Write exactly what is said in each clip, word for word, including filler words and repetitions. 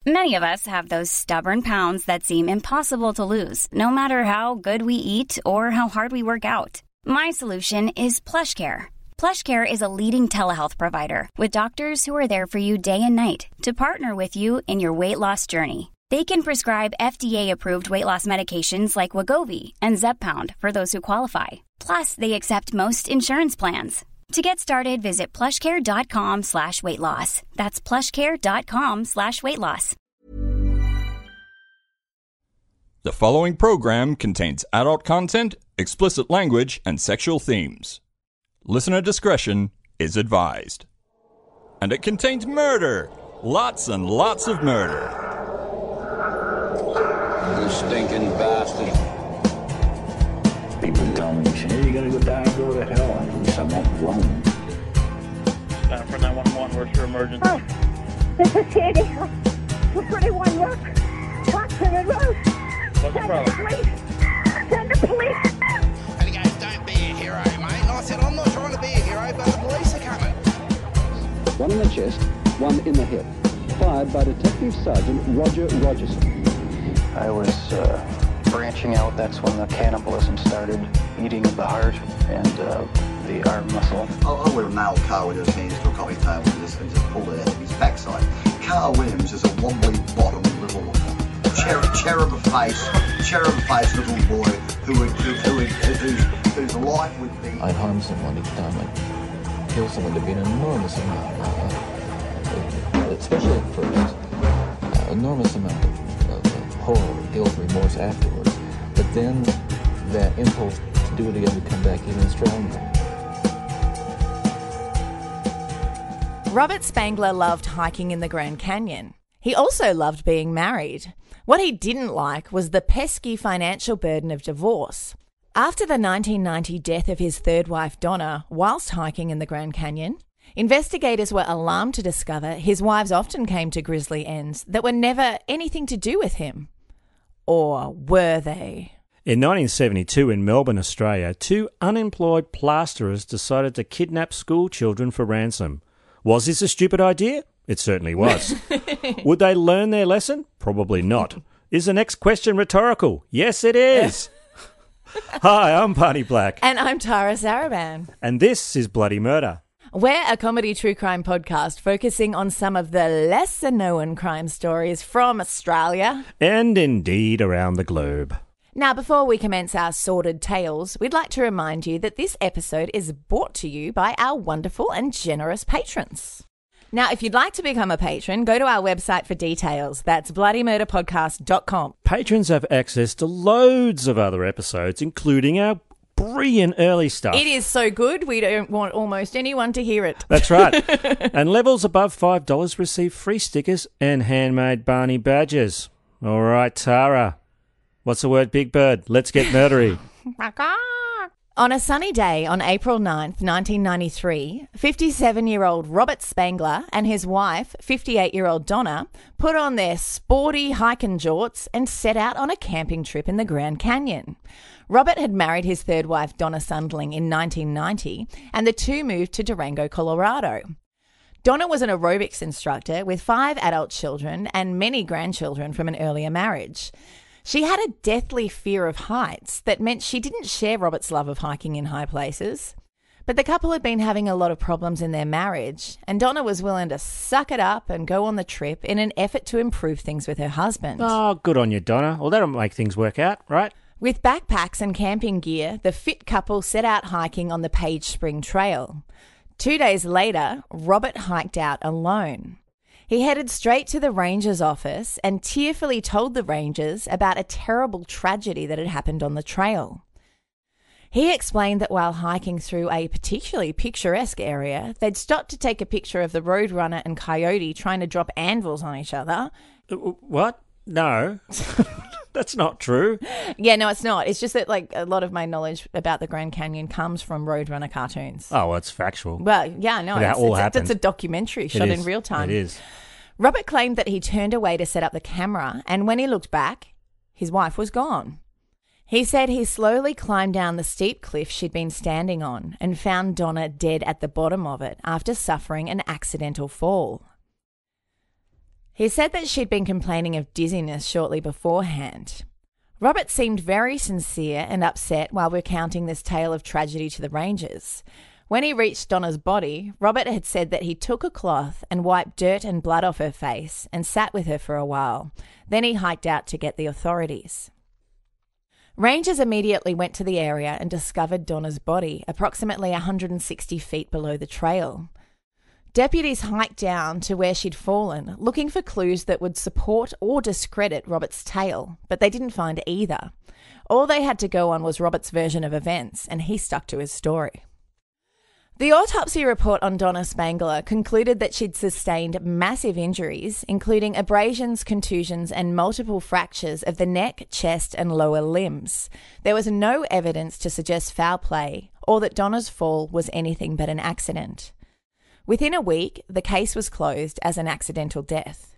Many of us have those stubborn pounds that seem impossible to lose, no matter how good we eat or how hard we work out. My solution is PlushCare. PlushCare is a leading telehealth provider with doctors who are there for you day and night to partner with you in your weight loss journey. They can prescribe F D A-approved weight loss medications like Wegovy and Zepbound for those who qualify. Plus, they accept most insurance plans. To get started, visit plushcare.com slash weight loss. That's plushcare.com slash weight loss. The following program contains adult content, explicit language, and sexual themes. Listener discretion is advised. And it contains murder. Lots and lots of murder. You stinking bastard. People tell me, hey, you're gonna go die and go to hell. And at least I won't alone. Down for nine one one, where's your emergency? Oh, this is Sandy. We're thirty-one Rook. Watson Road. What's the problem? Police. Send the police. And he goes, don't be a hero, mate. And I said, I'm not trying to be a hero, but the police are coming. One in the chest, one in the hip. Fired by Detective Sergeant Roger Rogerson. I was uh, branching out. That's when the cannibalism started, eating of the heart and uh, the arm muscle. I, I would have nailed Carl with his hands to a coffee table and just, and just pulled it out of his backside. Carl Williams is a wobbly bottom little cherub, cherub of face, cherub of face little boy who would, who, who would, whose, whose life would be. I'd harm someone each time I'd kill someone. There'd be an enormous amount, uh, especially at first, uh, enormous amount of, of, of horror, guilt, remorse afterwards. But then that impulse to do it again would come back even stronger. Robert Spangler loved hiking in the Grand Canyon. He also loved being married. What he didn't like was the pesky financial burden of divorce. After the nineteen ninety death of his third wife, Donna, whilst hiking in the Grand Canyon, investigators were alarmed to discover his wives often came to grisly ends that were never anything to do with him. Or were they? In nineteen seventy-two in Melbourne, Australia, two unemployed plasterers decided to kidnap school children for ransom. Was this a stupid idea? It certainly was. Would they learn their lesson? Probably not. Is the next question rhetorical? Yes, it is. Hi, I'm Barney Black. And I'm Tara Saraban. And this is Bloody Murder. We're a comedy true crime podcast focusing on some of the lesser-known crime stories from Australia. And indeed around the globe. Now, before we commence our sordid tales, we'd like to remind you that this episode is brought to you by our wonderful and generous patrons. Now, if you'd like to become a patron, go to our website for details. That's bloody murder podcast dot com. Patrons have access to loads of other episodes, including our brilliant early stuff. It is so good, we don't want almost anyone to hear it. That's right. And levels above five dollars receive free stickers and handmade Barney badges. All right, Tara. What's the word, Big Bird? Let's get murdery. On a sunny day on April ninth, nineteen ninety-three, fifty-seven-year-old Robert Spangler and his wife, fifty-eight-year-old Donna, put on their sporty hiking jorts and set out on a camping trip in the Grand Canyon. Robert had married his third wife, Donna Sundling, in nineteen ninety, and the two moved to Durango, Colorado. Donna was an aerobics instructor with five adult children and many grandchildren from an earlier marriage. She had a deathly fear of heights that meant she didn't share Robert's love of hiking in high places. But the couple had been having a lot of problems in their marriage, and Donna was willing to suck it up and go on the trip in an effort to improve things with her husband. Oh, good on you, Donna. Well, that'll make things work out, right? With backpacks and camping gear, the fit couple set out hiking on the Page Spring Trail. Two days later, Robert hiked out alone. He headed straight to the ranger's office and tearfully told the rangers about a terrible tragedy that had happened on the trail. He explained that while hiking through a particularly picturesque area, they'd stopped to take a picture of the Roadrunner and Coyote trying to drop anvils on each other. What? No. That's not true. Yeah, no, it's not. It's just that, like, a lot of my knowledge about the Grand Canyon comes from Roadrunner cartoons. Oh, well, it's factual. Well, yeah, no, that it's, all it's, happened. It's a documentary shot in real time. It is. Robert claimed that he turned away to set up the camera, and when he looked back, his wife was gone. He said he slowly climbed down the steep cliff she'd been standing on and found Donna dead at the bottom of it after suffering an accidental fall. He said that she'd been complaining of dizziness shortly beforehand. Robert seemed very sincere and upset while recounting this tale of tragedy to the rangers. When he reached Donna's body, Robert had said that he took a cloth and wiped dirt and blood off her face and sat with her for a while. Then he hiked out to get the authorities. Rangers immediately went to the area and discovered Donna's body, approximately one hundred sixty feet below the trail. Deputies hiked down to where she'd fallen, looking for clues that would support or discredit Robert's tale, but they didn't find either. All they had to go on was Robert's version of events, and he stuck to his story. The autopsy report on Donna Spangler concluded that she'd sustained massive injuries, including abrasions, contusions, and multiple fractures of the neck, chest, and lower limbs. There was no evidence to suggest foul play or that Donna's fall was anything but an accident. Within a week, the case was closed as an accidental death.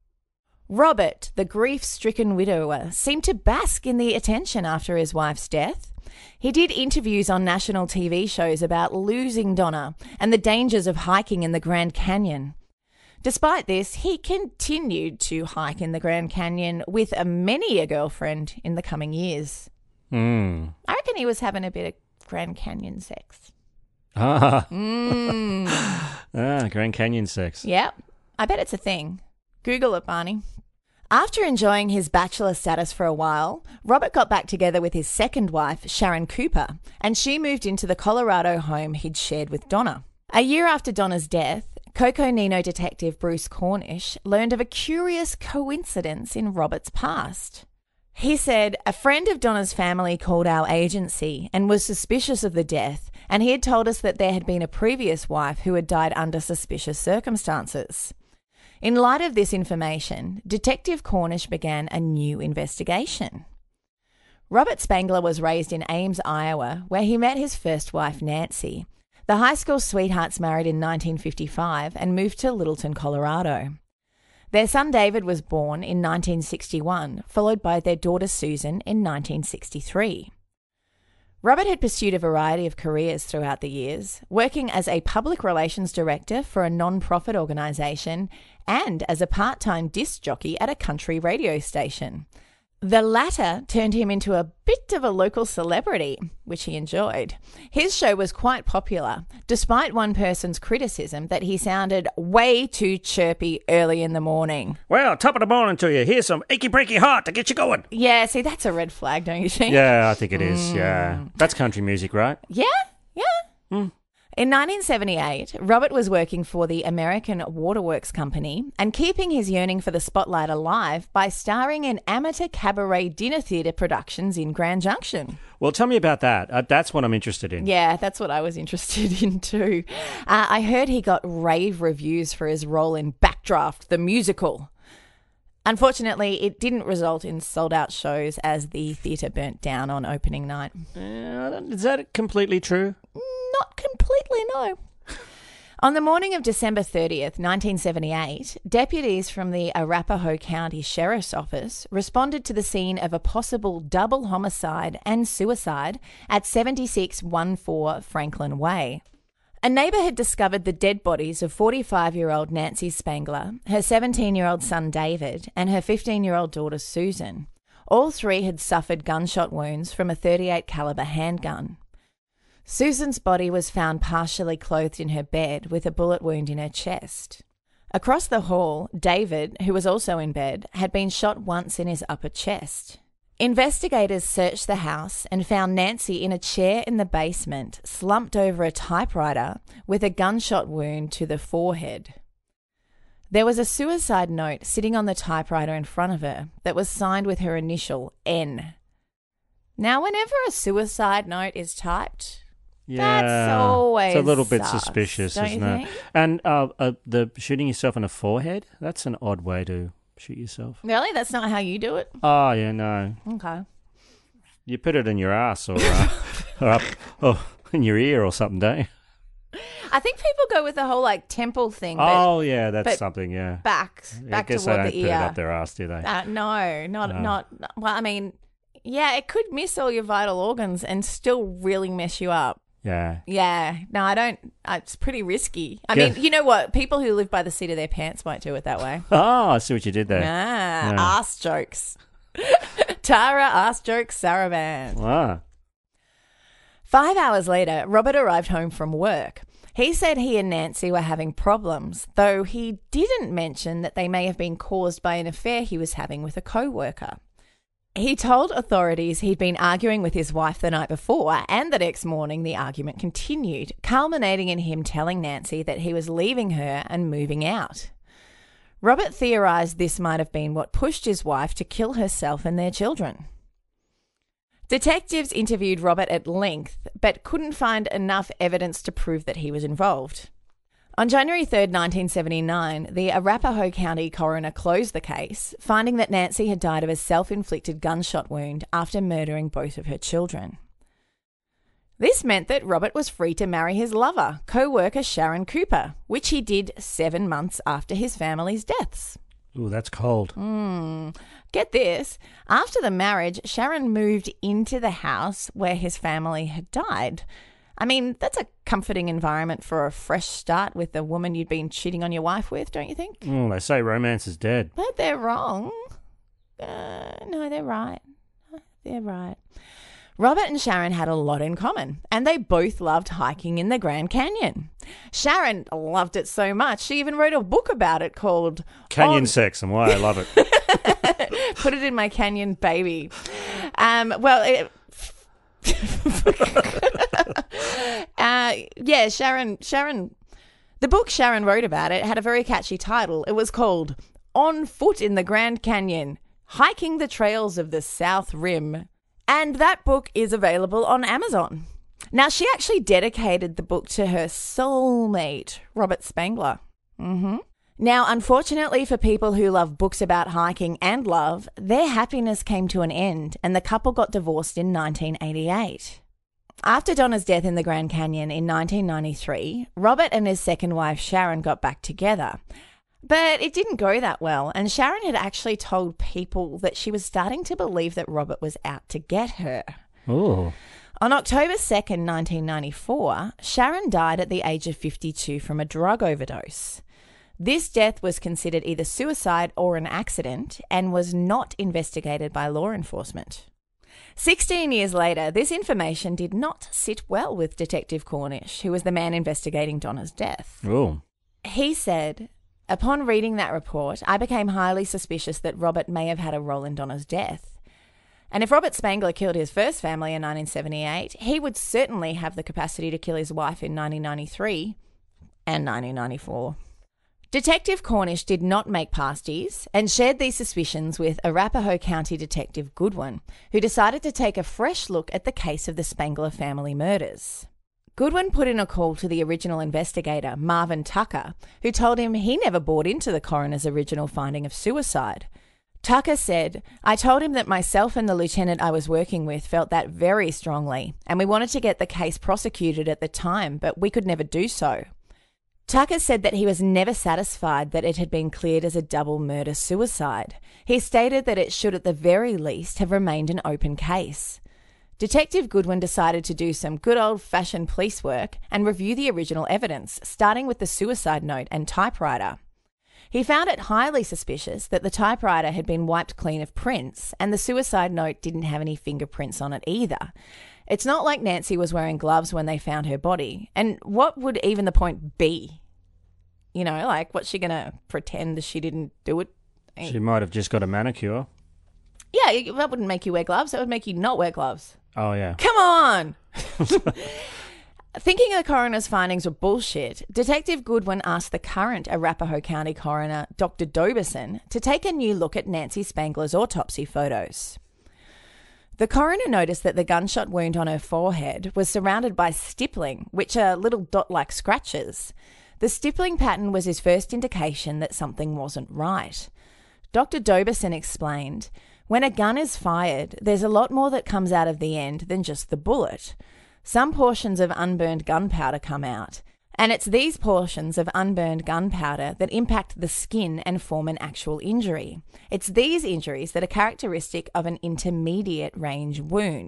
Robert, the grief-stricken widower, seemed to bask in the attention after his wife's death. He did interviews on national T V shows about losing Donna and the dangers of hiking in the Grand Canyon. Despite this, he continued to hike in the Grand Canyon with a many a girlfriend in the coming years. Mm. I reckon he was having a bit of Grand Canyon sex. Ah. Mm. ah, Grand Canyon sex. Yep. I bet it's a thing. Google it, Barney. After enjoying his bachelor status for a while, Robert got back together with his second wife, Sharon Cooper, and she moved into the Colorado home he'd shared with Donna. A year after Donna's death, Coco Nino detective Bruce Cornish learned of a curious coincidence in Robert's past. He said a friend of Donna's family called our agency and was suspicious of the death, and he had told us that there had been a previous wife who had died under suspicious circumstances. In light of this information, Detective Cornish began a new investigation. Robert Spangler was raised in Ames, Iowa, where he met his first wife, Nancy. The high school sweethearts married in nineteen fifty-five and moved to Littleton, Colorado. Their son David was born in nineteen sixty-one, followed by their daughter Susan in nineteen sixty-three. Robert had pursued a variety of careers throughout the years, working as a public relations director for a non-profit organisation and as a part-time disc jockey at a country radio station. The latter turned him into a bit of a local celebrity, which he enjoyed. His show was quite popular, despite one person's criticism that he sounded way too chirpy early in the morning. Well, top of the morning to you. Here's some achy breaky heart to get you going. Yeah, see, that's a red flag, don't you think? Yeah, I think it is, Mm. yeah. That's country music, right? Yeah, yeah. Mm. In nineteen seventy-eight, Robert was working for the American Waterworks Company and keeping his yearning for the spotlight alive by starring in amateur cabaret dinner theatre productions in Grand Junction. Well, tell me about that. Uh, that's what I'm interested in. Yeah, that's what I was interested in too. Uh, I heard he got rave reviews for his role in Backdraft, the musical. Unfortunately, it didn't result in sold-out shows as the theatre burnt down on opening night. Uh, is that completely true? Not completely, no. On the morning of December thirtieth, nineteen seventy-eight, deputies from the Arapahoe County Sheriff's Office responded to the scene of a possible double homicide and suicide at seventy-six fourteen Franklin Way. A neighbour had discovered the dead bodies of forty-five-year-old Nancy Spangler, her seventeen-year-old son David, and her fifteen-year-old daughter Susan. All three had suffered gunshot wounds from a thirty-eight caliber handgun. Susan's body was found partially clothed in her bed with a bullet wound in her chest. Across the hall, David, who was also in bed, had been shot once in his upper chest. Investigators searched the house and found Nancy in a chair in the basement, slumped over a typewriter with a gunshot wound to the forehead. There was a suicide note sitting on the typewriter in front of her that was signed with her initial N. Now, whenever a suicide note is typed, yeah, that's always it's a little bit sus, suspicious, don't isn't you it? think? And uh, uh, the shooting yourself in the forehead, that's an odd way to shoot yourself. Really? That's not how you do it? Oh, yeah, no. Okay. You put it in your ass or, uh, or up or in your ear or something, don't you? I think people go with the whole like temple thing. But, Oh, yeah, that's but something, yeah. Back, Yeah, back I guess toward they don't the put ear. it up their ass, do they? Uh, no, not, No. not, well, I mean, yeah, it could miss all your vital organs and still really mess you up. Yeah. Yeah. No, I don't. It's pretty risky. I Get- mean, you know what? People who live by the seat of their pants might do it that way. Oh, I see what you did there. Ah, Yeah. ass jokes. Tara, ass jokes, Saravan. Wow. Five hours later, Robert arrived home from work. He said he and Nancy were having problems, though he didn't mention that they may have been caused by an affair he was having with a co-worker. He told authorities he'd been arguing with his wife the night before, and the next morning the argument continued, culminating in him telling Nancy that he was leaving her and moving out. Robert theorised this might have been what pushed his wife to kill herself and their children. Detectives interviewed Robert at length, but couldn't find enough evidence to prove that he was involved. On January third, nineteen seventy-nine, the Arapahoe County coroner closed the case, finding that Nancy had died of a self-inflicted gunshot wound after murdering both of her children. This meant that Robert was free to marry his lover, co-worker Sharon Cooper, which he did seven months after his family's deaths. Ooh, that's cold. Mm. Get this. After the marriage, Sharon moved into the house where his family had died. I mean, that's a comforting environment for a fresh start with the woman you'd been cheating on your wife with, don't you think? Oh, they say romance is dead. But they're wrong. Uh, no, they're right. They're right. Robert and Sharon had a lot in common, and they both loved hiking in the Grand Canyon. Sharon loved it so much, she even wrote a book about it called Canyon On- Sex and Why I Love It. Put it in my canyon, baby. Um, well, it, uh, yeah, Sharon, Sharon, the book Sharon wrote about it had a very catchy title. It was called On Foot in the Grand Canyon, Hiking the Trails of the South Rim. And that book is available on Amazon. Now, she actually dedicated the book to her soulmate, Robert Spangler. Mm-hmm. Now, unfortunately for people who love books about hiking and love, their happiness came to an end and the couple got divorced in nineteen eighty-eight. After Donna's death in the Grand Canyon in nineteen ninety-three, Robert and his second wife Sharon got back together. But it didn't go that well, and Sharon had actually told people that she was starting to believe that Robert was out to get her. Ooh. On October second, nineteen ninety-four, Sharon died at the age of fifty-two from a drug overdose. This death was considered either suicide or an accident and was not investigated by law enforcement. Sixteen years later, this information did not sit well with Detective Cornish, who was the man investigating Donna's death. Ooh. He said, "Upon reading that report, I became highly suspicious that Robert may have had a role in Donna's death. And if Robert Spangler killed his first family in nineteen seventy-eight, he would certainly have the capacity to kill his wife in nineteen ninety-three and nineteen ninety-four. Detective Cornish did not make pasties and shared these suspicions with Arapahoe County Detective Goodwin, who decided to take a fresh look at the case of the Spangler family murders. Goodwin put in a call to the original investigator, Marvin Tucker, who told him he never bought into the coroner's original finding of suicide. Tucker said, "I told him that myself and the lieutenant I was working with felt that very strongly, and we wanted to get the case prosecuted at the time, but we could never do so." Tucker said that he was never satisfied that it had been cleared as a double murder-suicide. He stated that it should at the very least have remained an open case. Detective Goodwin decided to do some good old-fashioned police work and review the original evidence, starting with the suicide note and typewriter. He found it highly suspicious that the typewriter had been wiped clean of prints and the suicide note didn't have any fingerprints on it either. It's not like Nancy was wearing gloves when they found her body. And what would even the point be? You know, like, what's she going to pretend that she didn't do it? She might have just got a manicure. Yeah, that wouldn't make you wear gloves. That would make you not wear gloves. Oh, yeah. Come on! Thinking the coroner's findings were bullshit, Detective Goodwin asked the current Arapahoe County coroner, Doctor Dobison, to take a new look at Nancy Spangler's autopsy photos. The coroner noticed that the gunshot wound on her forehead was surrounded by stippling, which are little dot-like scratches. The stippling pattern was his first indication that something wasn't right. Doctor Dobison explained, "When a gun is fired, there's a lot more that comes out of the end than just the bullet. Some portions of unburned gunpowder come out, and it's these portions of unburned gunpowder that impact the skin and form an actual injury. It's these injuries that are characteristic of an intermediate range wound.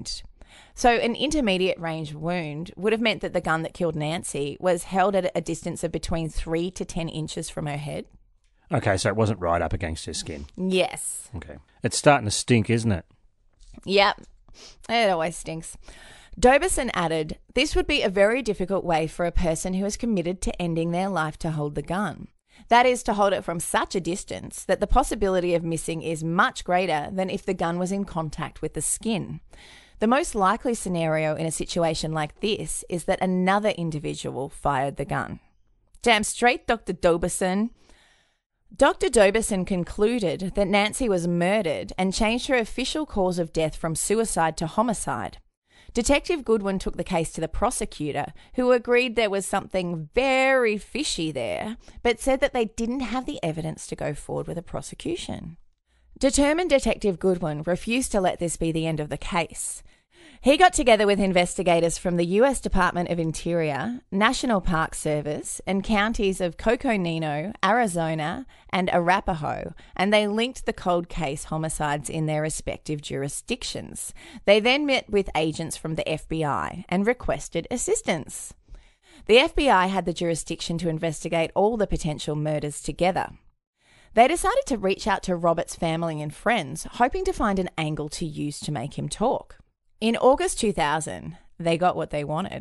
So an intermediate range wound would have meant that the gun that killed Nancy was held at a distance of between three to ten inches from her head. Okay, so it wasn't right up against her skin. Yes. Okay. It's starting to stink, isn't it? Yep. It always stinks. Dobson added, this would be a very difficult way for a person who is committed to ending their life to hold the gun. That is, to hold it from such a distance that the possibility of missing is much greater than if the gun was in contact with the skin. The most likely scenario in a situation like this is that another individual fired the gun. Damn straight, Doctor Dobson. Doctor Dobson concluded that Nancy was murdered and changed her official cause of death from suicide to homicide. Detective Goodwin took the case to the prosecutor, who agreed there was something very fishy there, but said that they didn't have the evidence to go forward with a prosecution. Determined Detective Goodwin refused to let this be the end of the case. He got together with investigators from the U S Department of Interior, National Park Service, and counties of Coconino, Arizona, and Arapahoe, and they linked the cold case homicides in their respective jurisdictions. They then met with agents from the F B I and requested assistance. The F B I had the jurisdiction to investigate all the potential murders together. They decided to reach out to Robert's family and friends, hoping to find an angle to use to make him talk. In August two thousand, they got what they wanted.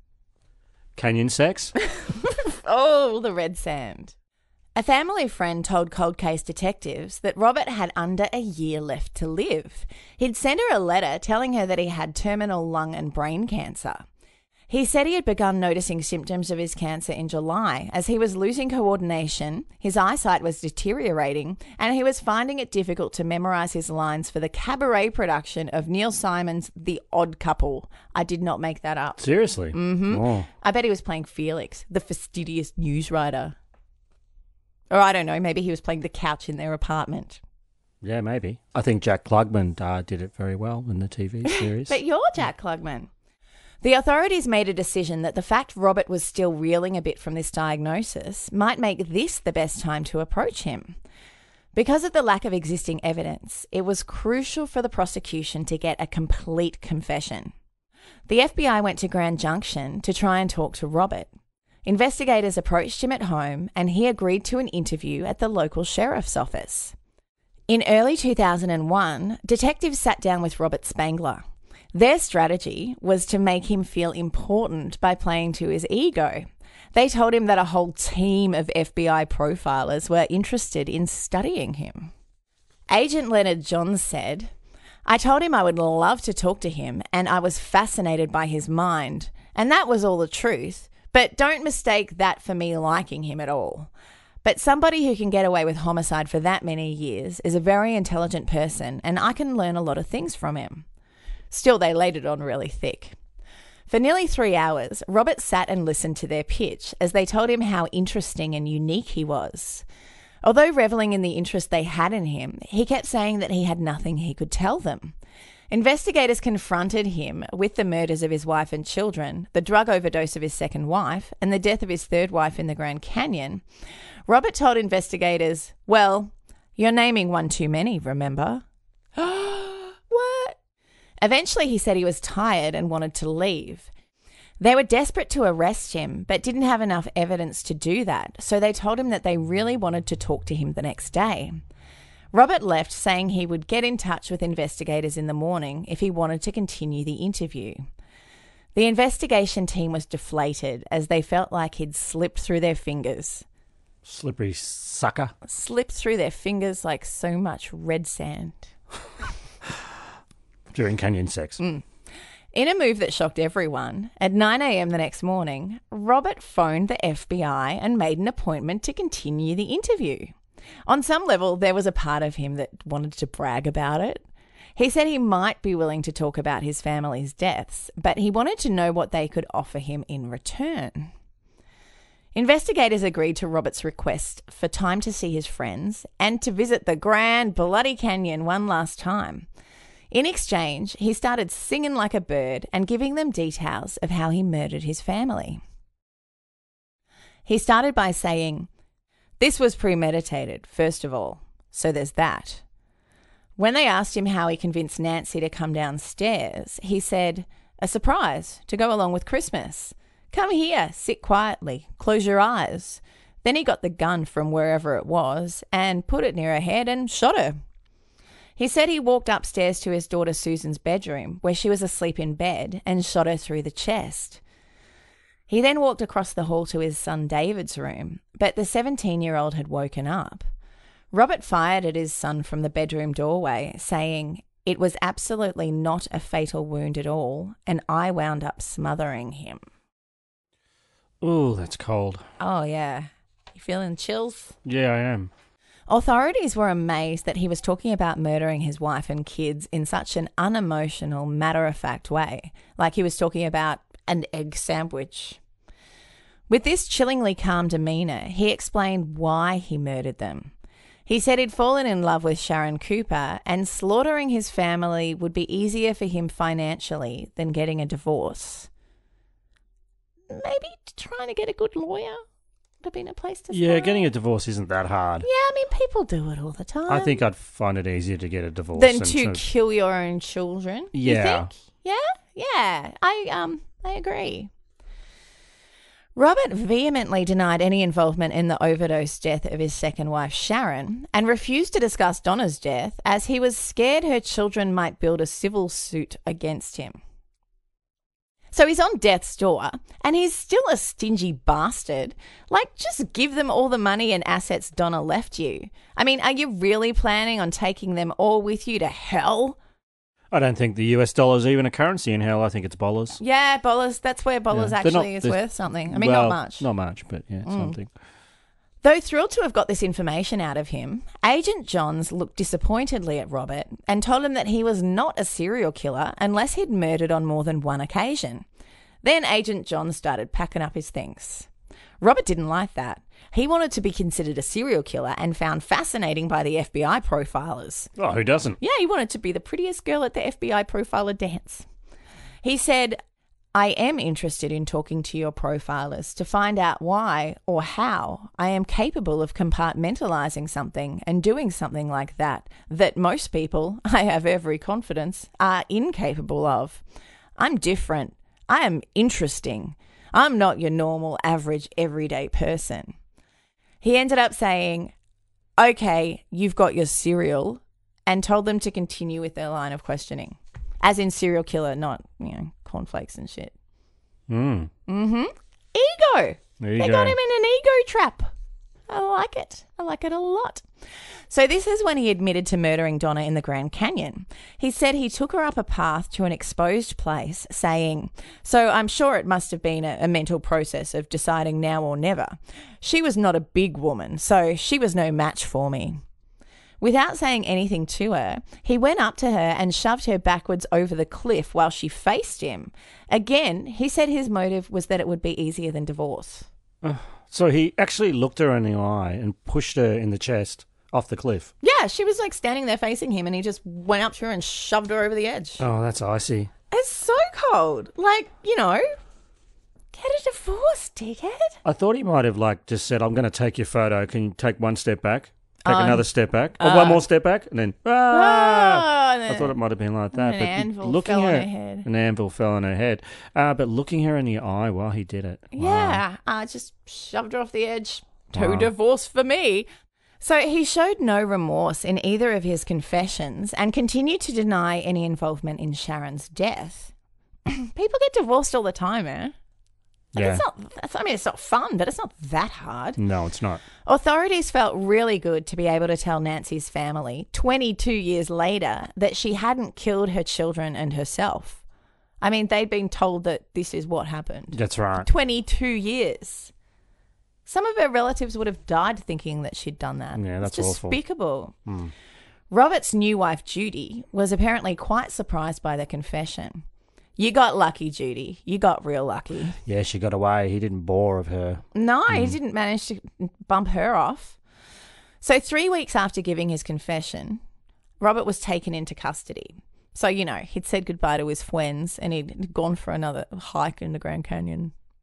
Canyon sex? Oh, the red sand. A family friend told cold case detectives that Robert had under a year left to live. He'd sent her a letter telling her that he had terminal lung and brain cancer. He said he had begun noticing symptoms of his cancer in July as he was losing coordination, his eyesight was deteriorating, and he was finding it difficult to memorise his lines for the cabaret production of Neil Simon's The Odd Couple. I did not make that up. Seriously? Mm-hmm. Oh. I bet he was playing Felix, the fastidious news writer. Or I don't know, maybe he was playing the couch in their apartment. Yeah, maybe. I think Jack Klugman uh, did it very well in the T V series. But you're Jack Klugman. The authorities made a decision that the fact Robert was still reeling a bit from this diagnosis might make this the best time to approach him. Because of the lack of existing evidence, it was crucial for the prosecution to get a complete confession. The F B I went to Grand Junction to try and talk to Robert. Investigators approached him at home and he agreed to an interview at the local sheriff's office. In early two thousand one, detectives sat down with Robert Spangler. Their strategy was to make him feel important by playing to his ego. They told him that a whole team of F B I profilers were interested in studying him. Agent Leonard Johns said, I told him I would love to talk to him and I was fascinated by his mind, and that was all the truth, but don't mistake that for me liking him at all. But somebody who can get away with homicide for that many years is a very intelligent person and I can learn a lot of things from him. Still, they laid it on really thick. For nearly three hours, Robert sat and listened to their pitch as they told him how interesting and unique he was. Although reveling in the interest they had in him, he kept saying that he had nothing he could tell them. Investigators confronted him with the murders of his wife and children, the drug overdose of his second wife, and the death of his third wife in the Grand Canyon. Robert told investigators, well, you're naming one too many, remember? What? Eventually, he said he was tired and wanted to leave. They were desperate to arrest him, but didn't have enough evidence to do that, so they told him that they really wanted to talk to him the next day. Robert left, saying he would get in touch with investigators in the morning if he wanted to continue the interview. The investigation team was deflated as they felt like he'd slipped through their fingers. Slippery sucker. Slipped through their fingers like so much red sand. During canyon sex. Mm. In a move that shocked everyone, at nine a.m. the next morning, Robert phoned the F B I and made an appointment to continue the interview. On some level, there was a part of him that wanted to brag about it. He said he might be willing to talk about his family's deaths, but he wanted to know what they could offer him in return. Investigators agreed to Robert's request for time to see his friends and to visit the Grand Bloody Canyon one last time. In exchange, he started singing like a bird and giving them details of how he murdered his family. He started by saying, "This was premeditated, first of all, so there's that. When they asked him how he convinced Nancy to come downstairs, he said, "A surprise to go along with Christmas. Come here, sit quietly, close your eyes." Then he got the gun from wherever it was and put it near her head and shot her. He said he walked upstairs to his daughter Susan's bedroom, where she was asleep in bed, and shot her through the chest. He then walked across the hall to his son David's room, but the seventeen-year-old had woken up. Robert fired at his son from the bedroom doorway, saying, "It was absolutely not a fatal wound at all, and I wound up smothering him." Ooh, that's cold. Oh, yeah. You feeling chills? Yeah, I am. Authorities were amazed that he was talking about murdering his wife and kids in such an unemotional, matter-of-fact way, like he was talking about an egg sandwich. With this chillingly calm demeanour, he explained why he murdered them. He said he'd fallen in love with Sharon Cooper and slaughtering his family would be easier for him financially than getting a divorce. Maybe trying to get a good lawyer would have been a place to start. Yeah, getting a divorce isn't that hard. Yeah, I mean, people do it all the time. I think I'd find it easier to get a divorce than than to to kill your own children. Yeah. You think? Yeah, yeah. I um, I agree. Robert vehemently denied any involvement in the overdose death of his second wife, Sharon, and refused to discuss Donna's death as he was scared her children might build a civil suit against him. So he's on death's door, and he's still a stingy bastard. Like, just give them all the money and assets Donna left you. I mean, are you really planning on taking them all with you to hell? I don't think the U S dollar is even a currency in hell. I think it's bollars. Yeah, bollars. That's where bollars Yeah. actually not- is worth something. I mean, well, not much. Not much, but yeah, Mm. something. Though thrilled to have got this information out of him, Agent Johns looked disappointedly at Robert and told him that he was not a serial killer unless he'd murdered on more than one occasion. Then Agent Johns started packing up his things. Robert didn't like that. He wanted to be considered a serial killer and found fascinating by the F B I profilers. Oh, who doesn't? Yeah, he wanted to be the prettiest girl at the F B I profiler dance. He said, "I am interested in talking to your profilers to find out why or how I am capable of compartmentalizing something and doing something like that that most people, I have every confidence, are incapable of. I'm different. I am interesting. I'm not your normal, average, everyday person." He ended up saying, "Okay, you've got your serial," and told them to continue with their line of questioning. As in serial killer, not, you know, cornflakes and shit. Mm. Mm-hmm. Ego. There you they go. got him in an ego trap. I like it. I like it a lot. So this is when he admitted to murdering Donna in the Grand Canyon. He said he took her up a path to an exposed place, saying, "So I'm sure it must have been a, a mental process of deciding now or never. She was not a big woman, so she was no match for me." Without saying anything to her, he went up to her and shoved her backwards over the cliff while she faced him. Again, he said his motive was that it would be easier than divorce. Uh, so he actually looked her in the eye and pushed her in the chest off the cliff. Yeah, she was like standing there facing him and he just went up to her and shoved her over the edge. Oh, that's icy. It's so cold. Like, you know, get a divorce, dickhead. I thought he might have like just said, "I'm going to take your photo. Can you take one step back? Take Um, another step back. Or uh, one more step back." And then, ah! Ah, and I thought it might have been like that. an but anvil looking fell on her, her head. An anvil fell on her head. Uh, but looking her in the eye while he did it. Wow. Yeah, I just shoved her off the edge. To Wow. divorce for me. So he showed no remorse in either of his confessions and continued to deny any involvement in Sharon's death. People get divorced all the time, eh? Like, Yeah. It's not, that's, I mean, it's not fun, but it's not that hard. No, it's not. Authorities felt really good to be able to tell Nancy's family twenty-two years later that she hadn't killed her children and herself. I mean, they'd been told that this is what happened. That's right. twenty-two years. Some of her relatives would have died thinking that she'd done that. Yeah, that's it's awful. despicable. Mm. Robert's new wife, Judy, was apparently quite surprised by the confession. "You got lucky, Judy. You got real lucky." Yeah, she got away. He didn't bore of her. No, he didn't manage to bump her off. So three weeks after giving his confession, Robert was taken into custody. So, you know, he'd said goodbye to his friends and he'd gone for another hike in the Grand Canyon.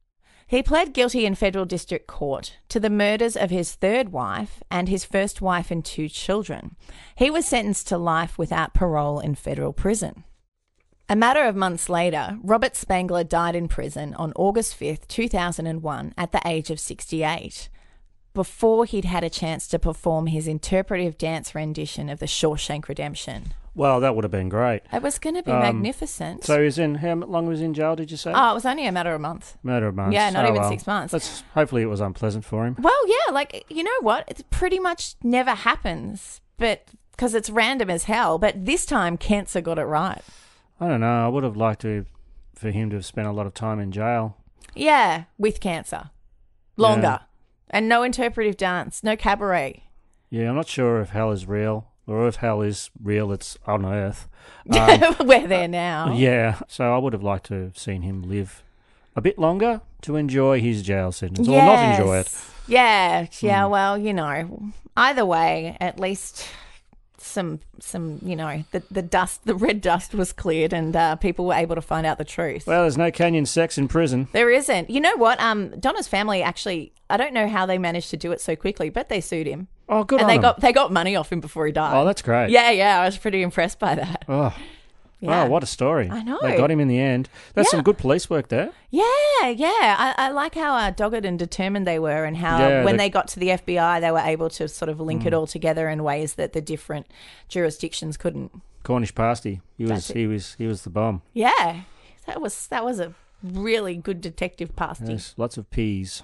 He pled guilty in federal district court to the murders of his third wife and his first wife and two children. He was sentenced to life without parole in federal prison. A matter of months later, Robert Spangler died in prison on August fifth, two thousand one, at the age of sixty-eight, before he'd had a chance to perform his interpretive dance rendition of the Shawshank Redemption. Well, that would have been great. It was going to be Um, magnificent. So he was in, how long was he in jail, did you say? Oh, it was only a matter of a month. Matter of months. Yeah, not Oh, even well. six months. That's, hopefully it was unpleasant for him. Well, yeah, like, you know what? It pretty much never happens, but because it's random as hell. But this time, Cancer got it right. I don't know. I would have liked to for him to have spent a lot of time in jail. Yeah, with cancer. Longer. Yeah. And no interpretive dance, no cabaret. Yeah, I'm not sure if hell is real or if hell is real, it's on Earth. Um, We're there now. Yeah, so I would have liked to have seen him live a bit longer to enjoy his jail sentence, or not enjoy it. Yeah, yeah. Mm. Well, you know, either way, at least some, some, you know, the the dust, the red dust was cleared, and uh, people were able to find out the truth. Well, there's no canyon sex in prison. There isn't. You know what? Um, Donna's family actually, I don't know how they managed to do it so quickly, but they sued him. Oh, good and on they them. got they got money off him before he died. Oh, that's great. Yeah, yeah. I was pretty impressed by that. Oh, Yeah. wow, what a story. I know. They got him in the end. That's Yeah. some good police work there. Yeah, yeah. I, I like how uh, dogged and determined they were, and how Yeah, when they- they got to the F B I, they were able to sort of link it Mm. all together in ways that the different jurisdictions couldn't. Cornish pasty. He was That's it. he was he was the bomb. Yeah, that was that was a really good detective pasty. Yes, lots of peas.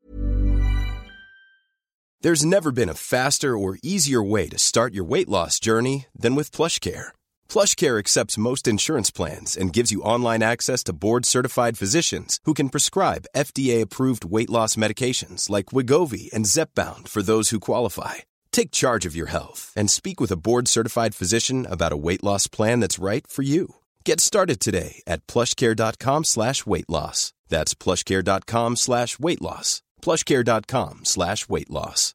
There's never been a faster or easier way to start your weight loss journey than with PlushCare. PlushCare accepts most insurance plans and gives you online access to board-certified physicians who can prescribe F D A-approved weight loss medications like Wegovy and Zepbound for those who qualify. Take charge of your health and speak with a board-certified physician about a weight loss plan that's right for you. Get started today at plushcare.com slash weight loss. That's plushcare.com slash weight loss. plushcare.com slash weight loss.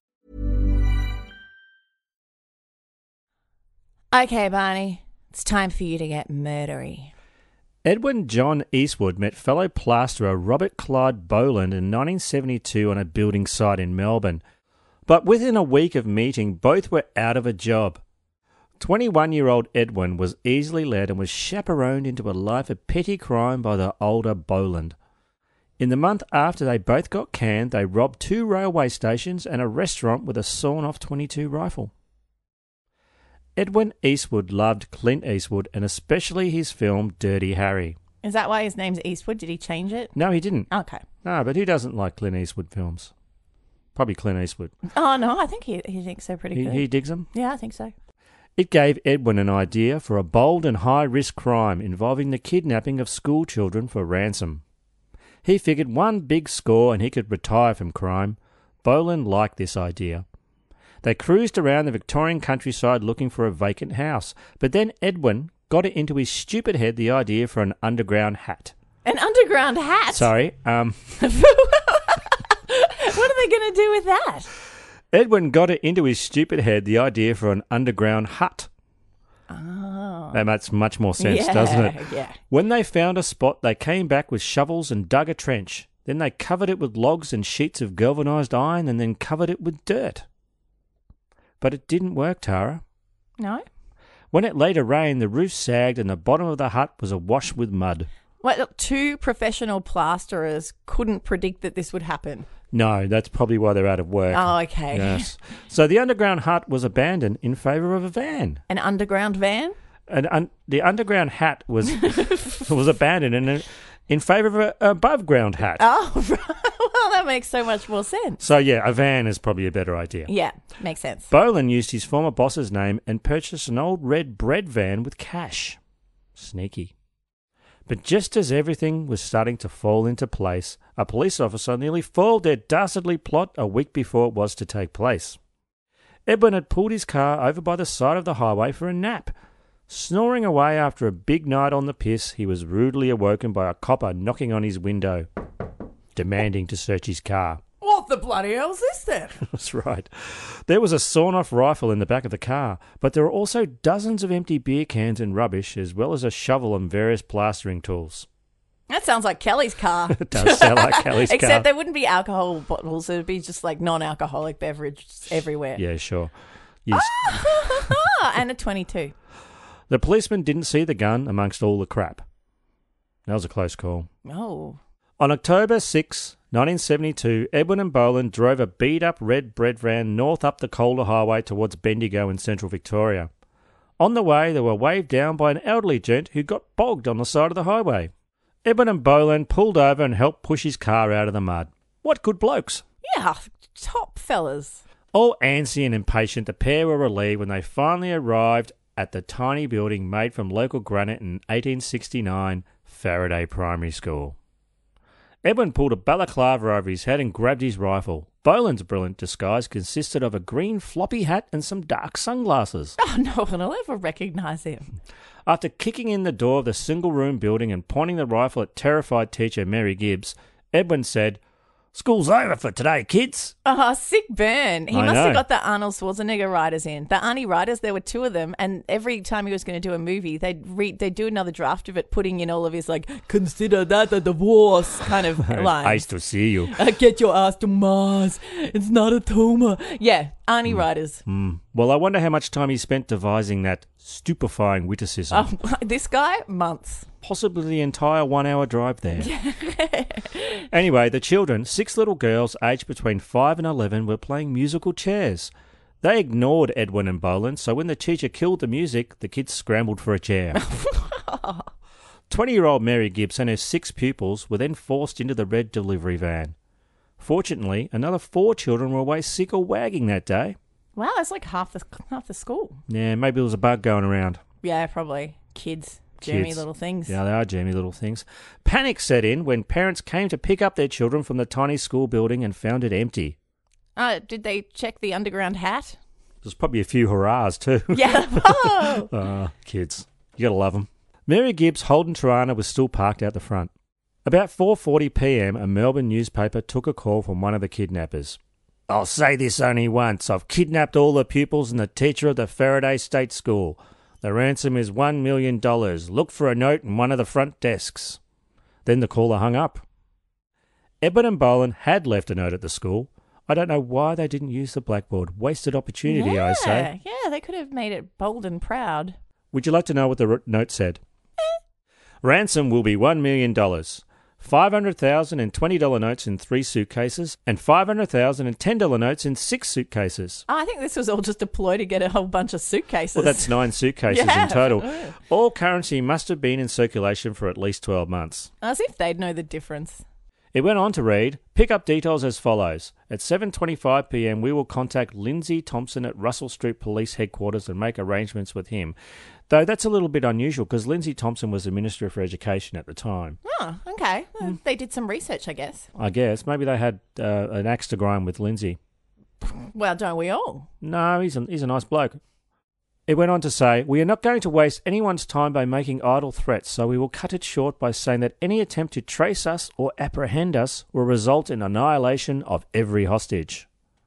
Okay, Barney, it's time for you to get murdery. Edwin John Eastwood met fellow plasterer Robert Clyde Boland in nineteen seventy-two on a building site in Melbourne. But within a week of meeting, both were out of a job. twenty-one-year-old Edwin was easily led and was chaperoned into a life of petty crime by the older Boland. In the month after they both got canned, they robbed two railway stations and a restaurant with a sawn-off twenty-two rifle. Edwin Eastwood loved Clint Eastwood and especially his film Dirty Harry. Is that why his name's Eastwood? Did he change it? No, he didn't. Okay. No, but who doesn't like Clint Eastwood films? Probably Clint Eastwood. Oh, no, I think he, he thinks they're pretty He, good. he digs them? Yeah, I think so. It gave Edwin an idea for a bold and high-risk crime involving the kidnapping of school children for ransom. He figured one big score and he could retire from crime. Boland liked this idea. They cruised around the Victorian countryside looking for a vacant house, but then Edwin got it into his stupid head the idea for an underground hat. An underground hat? Sorry, um... What are they going to do with that? Edwin got it into his stupid head the idea for an underground hut. Oh. That makes much more sense, Yeah, doesn't it? yeah. When they found a spot, they came back with shovels and dug a trench. Then they covered it with logs and sheets of galvanised iron and then covered it with dirt. But it didn't work, Tara. No? When it later rained, the roof sagged and the bottom of the hut was awash with mud. Well, two professional plasterers couldn't predict that this would happen. No, that's probably why they're out of work. Oh, okay. Yes. So the underground hut was abandoned in favour of a van. An underground van? And un- the underground hat was was abandoned in, in favour of an above ground hat. Oh, right. Well, that makes so much more sense. So yeah, a van is probably a better idea. Yeah, makes sense. Boland used his former boss's name and purchased an old red bread van with cash. Sneaky. But just as everything was starting to fall into place, a police officer nearly foiled their dastardly plot a week before it was to take place. Edwin had pulled his car over by the side of the highway for a nap. Snoring away after a big night on the piss, he was rudely awoken by a copper knocking on his window, demanding to search his car. What the bloody hell's this then? That's right. There was a sawn-off rifle in the back of the car, but there were also dozens of empty beer cans and rubbish, as well as a shovel and various plastering tools. That sounds like Kelly's car. It does sound like Kelly's car. Except there wouldn't be alcohol bottles. It would be just like non-alcoholic beverages everywhere. Yeah, sure. Yes. And a twenty-two. The policeman didn't see the gun amongst all the crap. That was a close call. Oh. On October sixth, nineteen seventy-two, Edwin and Boland drove a beat-up red bread van north up the Calder Highway towards Bendigo in central Victoria. On the way, they were waved down by an elderly gent who got bogged on the side of the highway. Edwin and Boland pulled over and helped push his car out of the mud. What good blokes. Yeah, top fellas. All antsy and impatient, the pair were relieved when they finally arrived at the tiny building made from local granite in eighteen sixty-nine, Faraday Primary School. Edwin pulled a balaclava over his head and grabbed his rifle. Boland's brilliant disguise consisted of a green floppy hat and some dark sunglasses. Oh, no one will ever recognise him. After kicking in the door of the single-room building and pointing the rifle at terrified teacher Mary Gibbs, Edwin said, "School's over for today, kids." Oh, sick burn. He I must know. have got the Arnold Schwarzenegger writers in. The Arnie writers, there were two of them, and every time he was going to do a movie, they'd read, they'd do another draft of it, putting in all of his, like, consider that a divorce kind of lines. Nice to see you. Uh, get your ass to Mars. It's not a tumor. Yeah, Arnie Mm. writers. Mm. Well, I wonder how much time he spent devising that stupefying witticism. Oh, this guy, months. Possibly the entire one-hour drive there. Anyway, the children, six little girls aged between five and eleven, were playing musical chairs. They ignored Edwin and Boland, so when the teacher killed the music, the kids scrambled for a chair. Twenty-year-old Mary Gibbs and her six pupils were then forced into the red delivery van. Fortunately, another four children were away sick or wagging that day. Wow, that's like half the half the school. Yeah, maybe there was a bug going around. Yeah, probably. Kids. Germy Kids. little things. Yeah, they are germy little things. Panic set in when parents came to pick up their children from the tiny school building and found it empty. Uh, did they check the underground hat? There's probably a few hurrahs too. Yeah. Oh. Ah, kids. You gotta love them. Mary Gibbs' Holden Tirana was still parked out the front. About four forty p.m, a Melbourne newspaper took a call from one of the kidnappers. "I'll say this only once. I've kidnapped all the pupils and the teacher of the Faraday State School. The ransom is one million dollars. Look for a note in one of the front desks." Then the caller hung up. Edwin and Boland had left a note at the school. I don't know why they didn't use the blackboard. Wasted opportunity, yeah, I say. Yeah, they could have made it bold and proud. Would you like to know what the r- note said? Ransom will be one million dollars. five hundred thousand dollars and twenty dollar notes in three suitcases, and five hundred thousand dollars and ten dollar notes in six suitcases. Oh, I think this was all just a ploy to get a whole bunch of suitcases. Well, that's nine suitcases Yeah. in total. All currency must have been in circulation for at least twelve months. As if they'd know the difference. It went on to read, pick up details as follows. At seven twenty-five p.m, we will contact Lindsay Thompson at Russell Street Police Headquarters and make arrangements with him. Though that's a little bit unusual because Lindsay Thompson was the Minister for Education at the time. Oh, okay. Well, they did some research, I guess. I guess. Maybe they had uh, an axe to grind with Lindsay. Well, don't we all? No, he's a, he's a nice bloke. It went on to say, we are not going to waste anyone's time by making idle threats, so we will cut it short by saying that any attempt to trace us or apprehend us will result in annihilation of every hostage.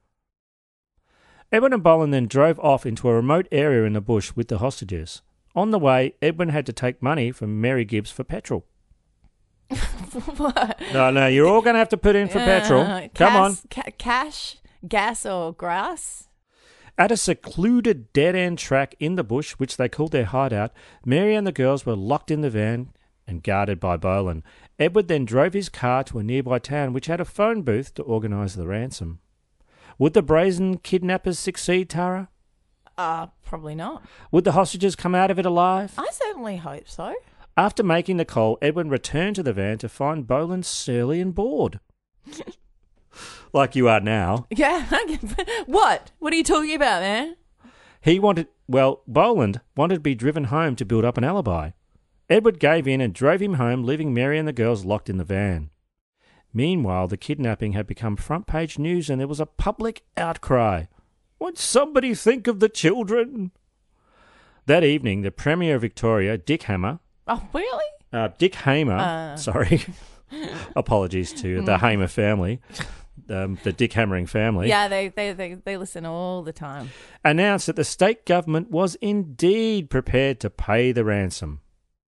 Edwin and Boland then drove off into a remote area in the bush with the hostages. On the way, Edwin had to take money from Mary Gibbs for petrol. What? No, no, you're all going to have to put in for Uh, petrol. Come on. cas- Ca- cash, gas, or grass? At a secluded dead-end track in the bush, which they called their hideout, Mary and the girls were locked in the van and guarded by Boland. Edward then drove his car to a nearby town which had a phone booth to organise the ransom. Would the brazen kidnappers succeed, Tara? Uh, probably not. Would the hostages come out of it alive? I certainly hope so. After making the call, Edwin returned to the van to find Boland surly and bored. Like you are now. Yeah. What? What are you talking about, man? He wanted, well, Boland wanted to be driven home to build up an alibi. Edward gave in and drove him home, leaving Mary and the girls locked in the van. Meanwhile, the kidnapping had become front-page news and there was a public outcry. Would somebody think of the children? That evening, the Premier of Victoria, Dick Hammer... Oh, really? Uh, Dick Hamer, Uh. sorry. Apologies to the Hamer family, um, the Dick Hammering family. Yeah, they, they, they, they listen all the time. Announced that the state government was indeed prepared to pay the ransom.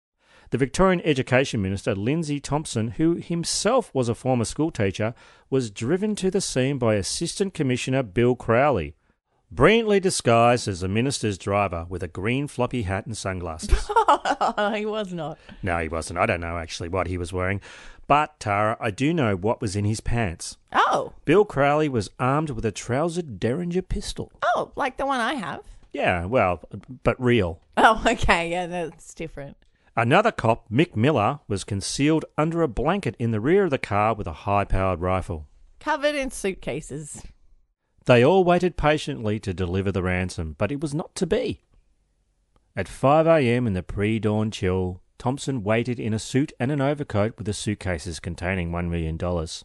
The Victorian Education Minister, Lindsay Thompson, who himself was a former schoolteacher, was driven to the scene by Assistant Commissioner Bill Crowley, brilliantly disguised as the minister's driver with a green floppy hat and sunglasses. He was not. No, he wasn't. I don't know actually what he was wearing. But, Tara, I do know what was in his pants. Oh. Bill Crowley was armed with a trousered Derringer pistol. Oh, like the one I have? Yeah, well, but real. Oh, okay. Yeah, that's different. Another cop, Mick Miller, was concealed under a blanket in the rear of the car with a high-powered rifle. Covered in suitcases. They all waited patiently to deliver the ransom, but it was not to be. At five a.m. in the pre-dawn chill, Thompson waited in a suit and an overcoat with the suitcases containing one million dollars.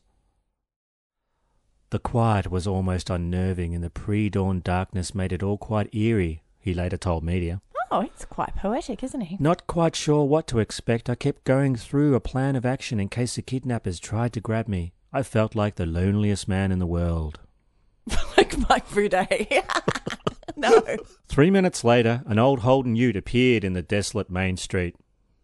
The quiet was almost unnerving and the pre-dawn darkness made it all quite eerie, he later told media. Oh, he's quite poetic, isn't he? Not quite sure what to expect, I kept going through a plan of action in case the kidnappers tried to grab me. I felt like the loneliest man in the world. Like Mike Boudet. No. Three minutes later, an old Holden ute appeared in the desolate main street.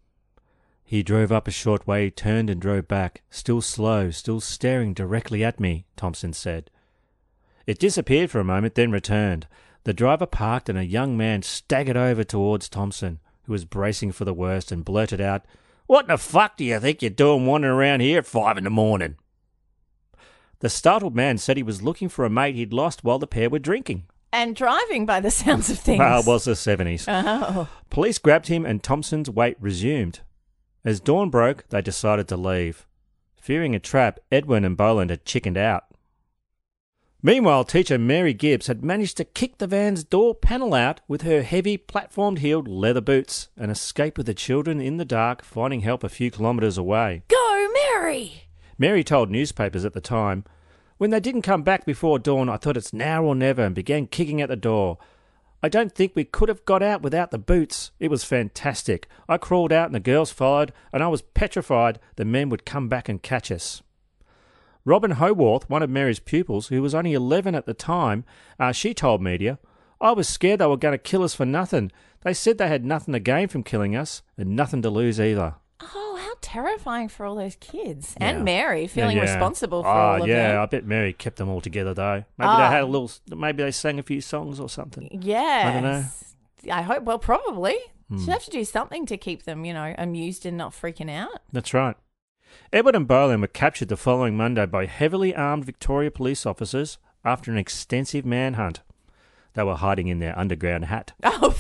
He drove up a short way, turned and drove back, still slow, still staring directly at me, Thompson said. It disappeared for a moment, then returned. The driver parked and a young man staggered over towards Thompson, who was bracing for the worst, and blurted out, "What the fuck do you think you're doing wandering around here at five in the morning?" The startled man said he was looking for a mate he'd lost while the pair were drinking. And driving by the sounds of things. Well, it was the seventies. Oh. Police grabbed him and Thompson's wait resumed. As dawn broke, they decided to leave. Fearing a trap, Edwin and Boland had chickened out. Meanwhile, teacher Mary Gibbs had managed to kick the van's door panel out with her heavy, platform-heeled leather boots and escape with the children in the dark, finding help a few kilometres away. Go, Mary! Mary told newspapers at the time, "When they didn't come back before dawn, I thought it's now or never and began kicking at the door. I don't think we could have got out without the boots. It was fantastic. I crawled out and the girls followed, and I was petrified the men would come back and catch us." Robin Howarth, one of Mary's pupils, who was only eleven at the time, uh, she told media, "I was scared they were going to kill us for nothing. They said they had nothing to gain from killing us and nothing to lose either." Oh, how terrifying for all those kids. Yeah. And Mary, feeling yeah, yeah. responsible for oh, all of yeah, them. I bet Mary kept them all together, though. Maybe Oh. they had a little, maybe they sang a few songs or something. Yes. I don't know. I hope, well, probably. Hmm. She'd have to do something to keep them, you know, amused and not freaking out. That's right. Edward and Boland were captured the following Monday by heavily armed Victoria police officers after an extensive manhunt. They were hiding in their underground hat. Oh,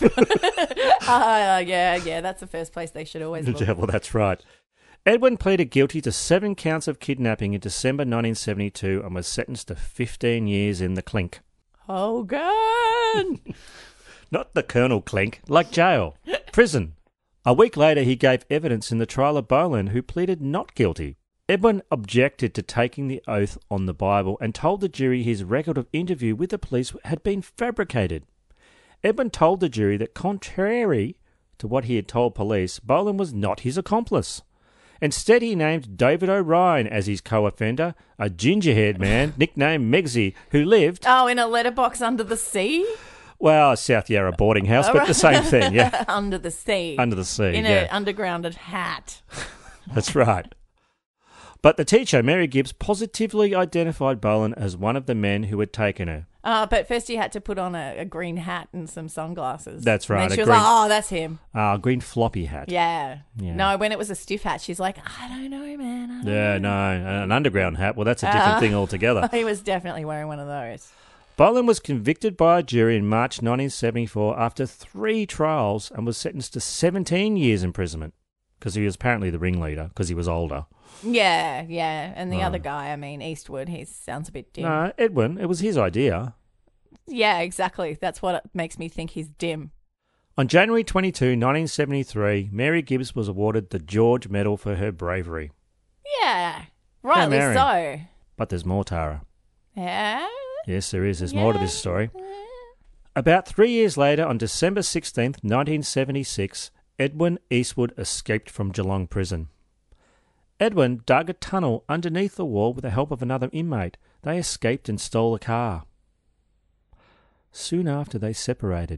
uh, yeah, yeah, that's the first place they should always look. Yeah, well, that's right. Edwin pleaded guilty to seven counts of kidnapping in December nineteen seventy-two and was sentenced to fifteen years in the clink. Hogan! Not the Colonel Clink, like jail. Prison. A week later, he gave evidence in the trial of Boland, who pleaded not guilty. Edwin objected to taking the oath on the Bible and told the jury his record of interview with the police had been fabricated. Edwin told the jury that, contrary to what he had told police, Boland was not his accomplice. Instead, he named David O'Ryan as his co-offender, a ginger-haired man nicknamed Megsy, who lived... Oh, in a letterbox under the sea? Well, a South Yarra boarding house, but the same thing, yeah. Under the sea. Under the sea, in yeah. an undergrounded hat. That's right. But the teacher, Mary Gibbs, positively identified Boland as one of the men who had taken her. Uh, but first he had to put on a, a green hat and some sunglasses. That's right. And then she a was green, like, oh, that's him. Uh, a green floppy hat. Yeah. Yeah. No, when it was a stiff hat, she's like, I don't know, man. I don't Yeah, know. no, an underground hat. Well, that's a different Uh, thing altogether. He was definitely wearing one of those. Boland was convicted by a jury in March nineteen seventy-four after three trials and was sentenced to seventeen years imprisonment because he was apparently the ringleader because he was older. Yeah, yeah. And the Oh. other guy, I mean, Eastwood, he sounds a bit dim. No, Edwin, it was his idea. Yeah, exactly. That's what makes me think he's dim. On January twenty-second, nineteen seventy-three, Mary Gibbs was awarded the George Medal for her bravery. Yeah, rightly Mary. so. But there's more, Tara. Yeah? Yes, there is. There's more to this story. About three years later, on December sixteenth, nineteen seventy-six, Edwin Eastwood escaped from Geelong Prison. Edwin dug a tunnel underneath the wall with the help of another inmate. They escaped and stole a car. Soon after, they separated.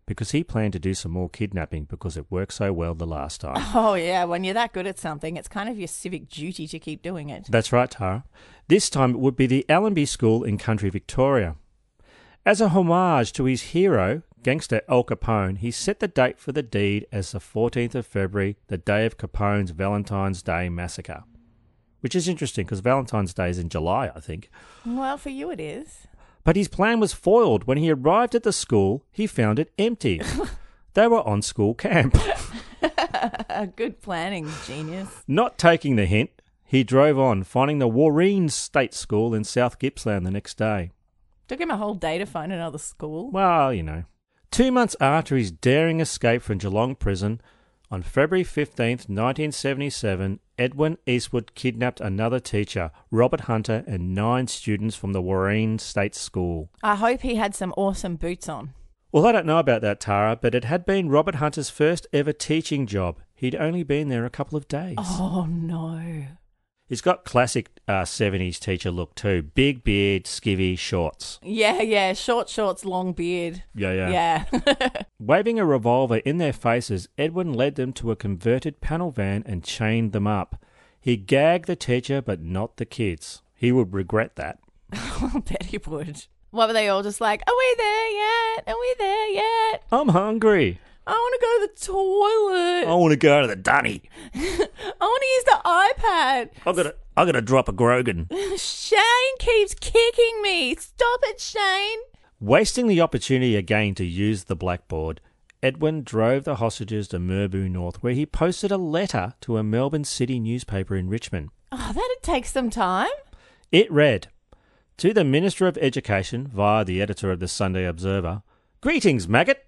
because he planned to do some more kidnapping because it worked so well the last time. Oh, yeah. When you're that good at something, it's kind of your civic duty to keep doing it. That's right, Tara. This time it would be the Allenby School in country Victoria. As a homage to his hero, gangster Al Capone, he set the date for the deed as the fourteenth of February, the day of Capone's Valentine's Day massacre. Which is interesting because Valentine's Day is in July, I think. Well, for you it is. But his plan was foiled. When he arrived at the school, he found it empty. They were on school camp. Good planning, genius. Not taking the hint, he drove on, finding the Warreen State School in South Gippsland the next day. Took him a whole day to find another school. Well, you know. Two months after his daring escape from Geelong Prison, on February fifteenth, nineteen seventy-seven, Edwin Eastwood kidnapped another teacher, Robert Hunter, and nine students from the Warreen State School. I hope he had some awesome boots on. Well, I don't know about that, Tara, but it had been Robert Hunter's first ever teaching job. He'd only been there a couple of days. Oh, no. He's got classic uh, seventies teacher look too. Big beard, skivvy, shorts. Yeah, yeah. Short shorts, long beard. Yeah, yeah. Yeah. Waving a revolver in their faces, Edwin led them to a converted panel van and chained them up. He gagged the teacher, but not the kids. He would regret that. I bet he would. What were they all just like, are we there yet? Are we there yet? I'm hungry. I want to go to the toilet. I want to go to the dunny. I want to use the iPad. I'm gonna, I'm gonna drop a Grogan. Shane keeps kicking me. Stop it, Shane. Wasting the opportunity again to use the blackboard, Edwin drove the hostages to Merbau North, where he posted a letter to a Melbourne City newspaper in Richmond. Oh, that'd take some time. It read, to the Minister of Education, via the editor of the Sunday Observer, greetings, maggot.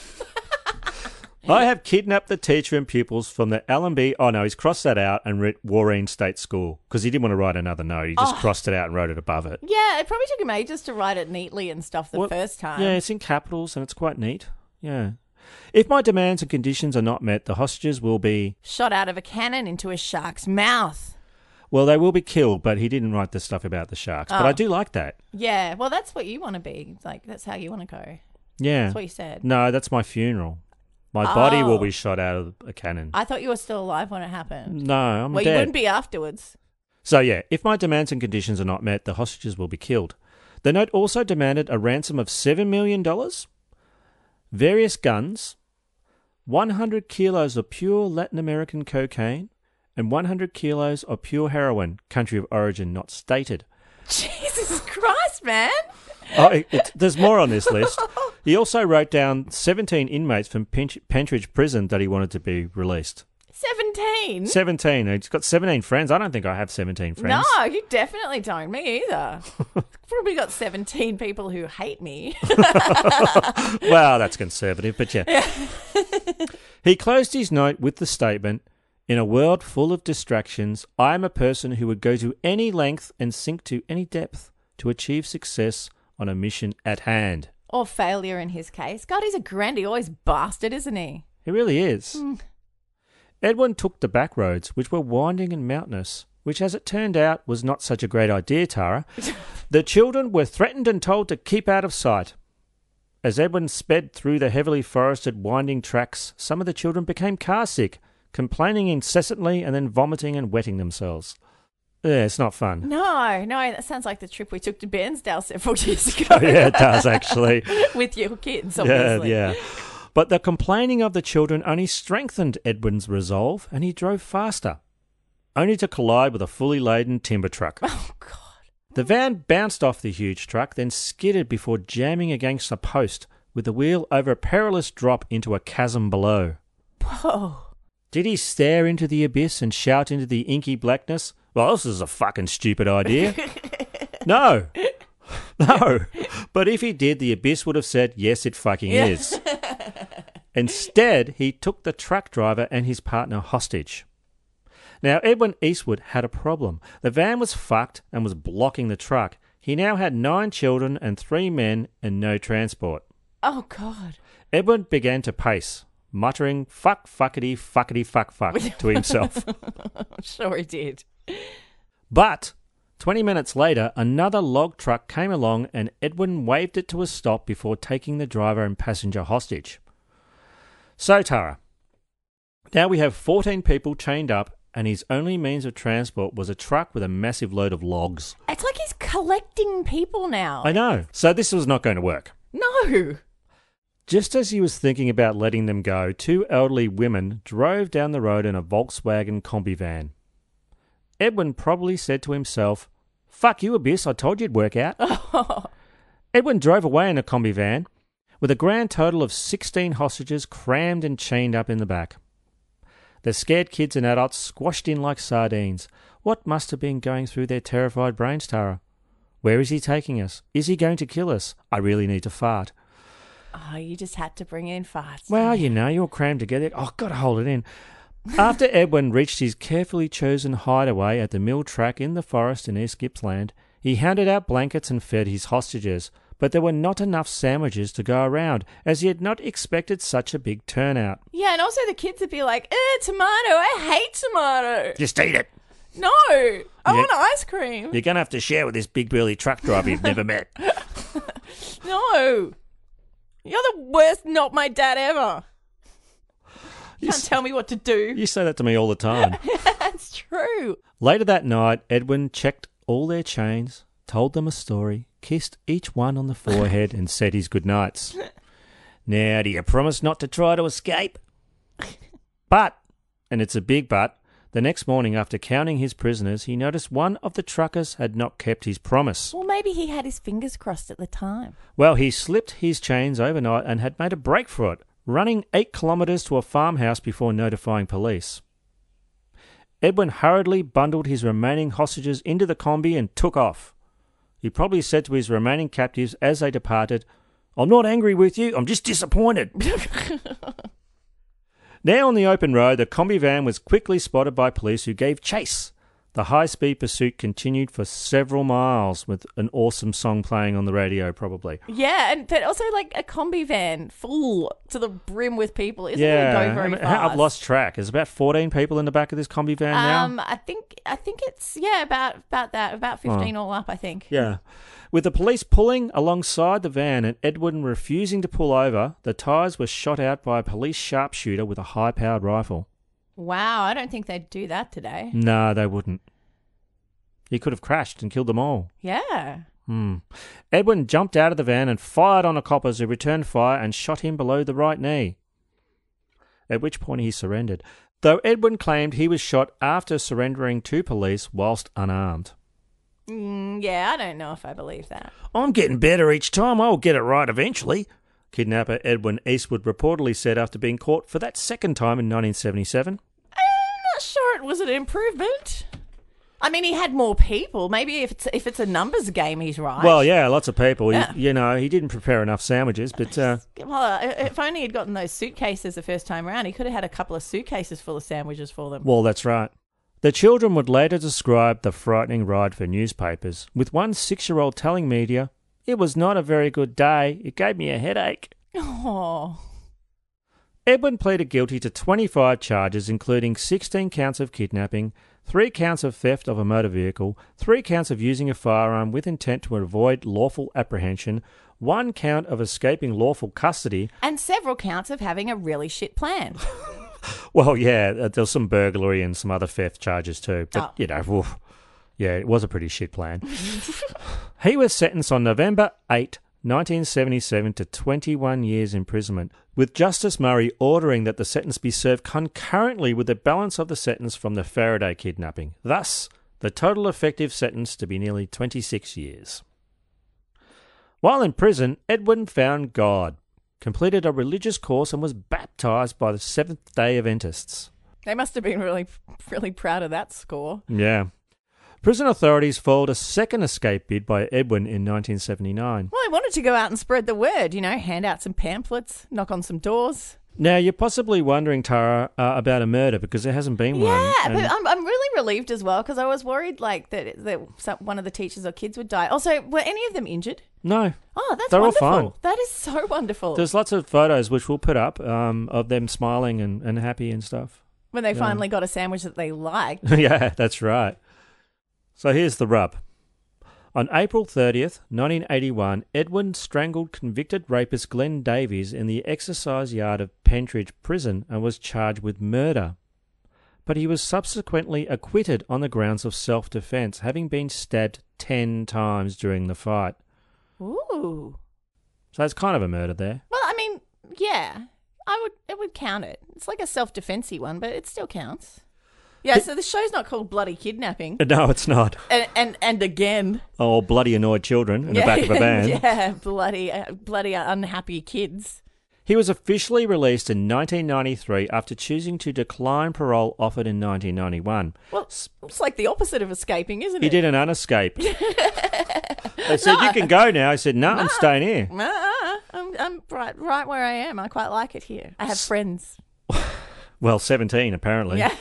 I have kidnapped the teacher and pupils from the Allenby... Oh, no, he's crossed that out and writ Warreen State School because he didn't want to write another note. He just oh. crossed it out and wrote it above it. Yeah, it probably took him ages to write it neatly and stuff the well, first time. Yeah, it's in capitals and it's quite neat. Yeah. If my demands and conditions are not met, the hostages will be... shot out of a cannon into a shark's mouth. Well, they will be killed, but he didn't write the stuff about the sharks. Oh. But I do like that. Yeah, well, that's what you want to be. Like, that's how you want to go. Yeah. That's what you said. No, that's my funeral. My oh. body will be shot out of a cannon. I thought you were still alive when it happened. No, I'm well, dead. Well, you wouldn't be afterwards. So, yeah, if my demands and conditions are not met, the hostages will be killed. The note also demanded a ransom of seven million dollars, various guns, one hundred kilos of pure Latin American cocaine, and one hundred kilos of pure heroin, country of origin not stated. Jesus Christ, man! Oh, it, it, there's more on this list. He also wrote down seventeen inmates from Pen- Pentridge Prison that he wanted to be released. seventeen? seventeen. He's got seventeen friends. I don't think I have seventeen friends. No, you definitely don't. Me either. Probably got seventeen people who hate me. Well, that's conservative, but yeah. yeah. He closed his note with the statement, in a world full of distractions, I am a person who would go to any length and sink to any depth to achieve success on a mission at hand. Or failure in his case. God, he's a grandiose bastard, isn't he? He really is. Mm. Edwin took the back roads, which were winding and mountainous, which, as it turned out, was not such a great idea, Tara. The children were threatened and told to keep out of sight. As Edwin sped through the heavily forested, winding tracks, some of the children became car sick, complaining incessantly and then vomiting and wetting themselves. Yeah, it's not fun. No, no, that sounds like the trip we took to Bairnsdale several years ago. Oh, yeah, it does, actually. With your kids, obviously. Yeah, yeah. But the complaining of the children only strengthened Edwin's resolve, and he drove faster, only to collide with a fully laden timber truck. Oh, God. The van bounced off the huge truck, then skidded before jamming against a post, with the wheel over a perilous drop into a chasm below. Whoa. Did he stare into the abyss and shout into the inky blackness, well, this is a fucking stupid idea? No. No. But if he did, the abyss would have said, yes, it fucking yeah. is. Instead, he took the truck driver and his partner hostage. Now, Edwin Eastwood had a problem. The van was fucked and was blocking the truck. He now had nine children and three men and no transport. Oh, God. Edwin began to pace, muttering, fuck, fuckity, fuckity, fuck, fuck, to himself. I'm sure he did. But twenty minutes later, another log truck came along and Edwin waved it to a stop before taking the driver and passenger hostage. So, Tara, now we have fourteen people chained up, and his only means of transport was a truck with a massive load of logs. It's like he's collecting people now. I know. So this was not going to work. No. Just as he was thinking about letting them go, two elderly women drove down the road in a Volkswagen Combi van. Edwin probably said to himself, "Fuck you, Abyss, I told you it'd work out." Edwin drove away in a Combi van with a grand total of sixteen hostages crammed and chained up in the back. The scared kids and adults squashed in like sardines. What must have been going through their terrified brains, Tara? Where is he taking us? Is he going to kill us? I really need to fart. Oh, you just had to bring in farts. Well, you know, you're crammed together. Oh, got to hold it in. After Edwin reached his carefully chosen hideaway at the mill track in the forest in East Gippsland, he handed out blankets and fed his hostages, but there were not enough sandwiches to go around, as he had not expected such a big turnout. Yeah, and also the kids would be like, eh, tomato, I hate tomato. Just eat it. No, I Yeah. want ice cream. You're going to have to share with this big burly truck driver you've never met. No. You're the worst not my dad ever. You can't tell me what to do. You say that to me all the time. That's true. Later that night, Edwin checked all their chains, told them a story, kissed each one on the forehead and said his goodnights. Now, do you promise not to try to escape? But, and it's a big but, the next morning after counting his prisoners, he noticed one of the truckers had not kept his promise. Well, maybe he had his fingers crossed at the time. Well, he slipped his chains overnight and had made a break for it, running eight kilometres to a farmhouse before notifying police. Edwin hurriedly bundled his remaining hostages into the combi and took off. He probably said to his remaining captives as they departed, "I'm not angry with you, I'm just disappointed." Now on the open road, the combi van was quickly spotted by police who gave chase. The high-speed pursuit continued for several miles with an awesome song playing on the radio, probably. Yeah, and but also like a combi van full to the brim with people isn't yeah, going to go very I mean, fast. I've lost track. There's about fourteen people in the back of this combi van now. Um, I think I think it's yeah about about that about fifteen Oh. all up. I think. Yeah. With the police pulling alongside the van and Edwin refusing to pull over, the tyres were shot out by a police sharpshooter with a high-powered rifle. Wow, I don't think they'd do that today. No, they wouldn't. He could have crashed and killed them all. Yeah. Hmm. Edwin jumped out of the van and fired on a copper who returned fire and shot him below the right knee, at which point he surrendered, though Edwin claimed he was shot after surrendering to police whilst unarmed. Mm, yeah, I don't know if I believe that. "I'm getting better each time. I'll get it right eventually," kidnapper Edwin Eastwood reportedly said after being caught for that second time in nineteen seventy-seven. I'm not sure it was an improvement. I mean, he had more people. Maybe if it's if it's a numbers game, he's right. Well, yeah, lots of people. Yeah. He, you know, he didn't prepare enough sandwiches, but uh, Well, if only he'd gotten those suitcases the first time around, he could have had a couple of suitcases full of sandwiches for them. well, that's right. The children would later describe the frightening ride for newspapers, with one six-year-old telling media, "It was not a very good day. It gave me a headache." Oh. Edwin pleaded guilty to twenty-five charges, including sixteen counts of kidnapping, three counts of theft of a motor vehicle, three counts of using a firearm with intent to avoid lawful apprehension, one count of escaping lawful custody. And several counts of having a really shit plan. Well, yeah, uh, there was some burglary and some other theft charges too. But, Oh. you know, woof, yeah, it was a pretty shit plan. He was sentenced on November eighth, nineteen seventy-seven to twenty-one years imprisonment, with Justice Murray ordering that the sentence be served concurrently with the balance of the sentence from the Faraday kidnapping. Thus, the total effective sentence to be nearly twenty-six years. While in prison, Edwin found God, completed a religious course and was baptised by the Seventh-day Adventists. They must have been really, really proud of that score. Yeah. Prison authorities foiled a second escape bid by Edwin in nineteen seventy-nine. Well, I wanted to go out and spread the word, you know, hand out some pamphlets, knock on some doors. Now, you're possibly wondering, Tara, uh, about a murder because there hasn't been one. Yeah, and- but I'm, I'm really relieved as well because I was worried like that, that some, one of the teachers or kids would die. Also, were any of them injured? No. Oh, that's They're all wonderful. fine. That is so wonderful. There's lots of photos which we'll put up um, of them smiling and, and happy and stuff. When they Yeah. finally got a sandwich that they liked. Yeah, that's right. So here's the rub. On April thirtieth, nineteen eighty-one, Edwin strangled convicted rapist Glenn Davies in the exercise yard of Pentridge Prison and was charged with murder. But he was subsequently acquitted on the grounds of self-defence, having been stabbed ten times during the fight. Ooh. So it's kind of a murder there. Well, I mean, yeah, I would it would count it. It's like a self-defensey one, but it still counts. Yeah, so the show's not called Bloody Kidnapping. No, it's not. And and, and again. Oh, bloody annoyed children in yeah, the back of a van. Yeah, bloody, uh, bloody unhappy kids. He was officially released in nineteen ninety-three after choosing to decline parole offered in nineteen ninety-one. Well, it's like the opposite of escaping, isn't it? He did an unescape. They said, no, you can go now. He said, no, nah, I'm staying here. No, nah, I'm, I'm right, right where I am. I quite like it here. I have friends. Well, seventeen, apparently. Yeah.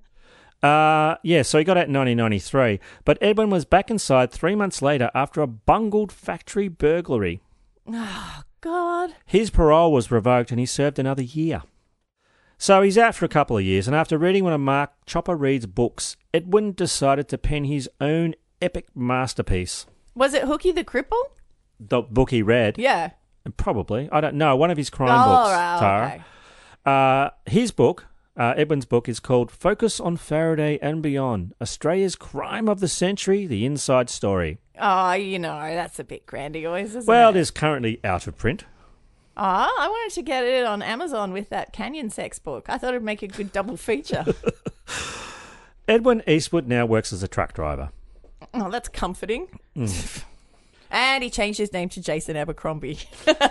Uh, yeah, so he got out in nineteen ninety-three, but Edwin was back inside three months later after a bungled factory burglary. Oh, God. His parole was revoked and he served another year. So he's out for a couple of years, and after reading one of Mark Chopper Reed's books, Edwin decided to pen his own epic masterpiece. Was it Hooky the Cripple? The book he read? Yeah. Probably. I don't know. One of his crime oh, books, right, Tara. Okay. Uh, his book... Uh, Edwin's book is called Focus on Faraday and Beyond, Australia's Crime of the Century, The Inside Story. Oh, you know, that's a bit grandiose, isn't well, it? Well, it is currently out of print. Oh, I wanted to get it on Amazon with that Canyon Sex book. I thought it'd make a good double feature. Edwin Eastwood now works as a truck driver. Oh, that's comforting. Mm. And he changed his name to Jason Abercrombie.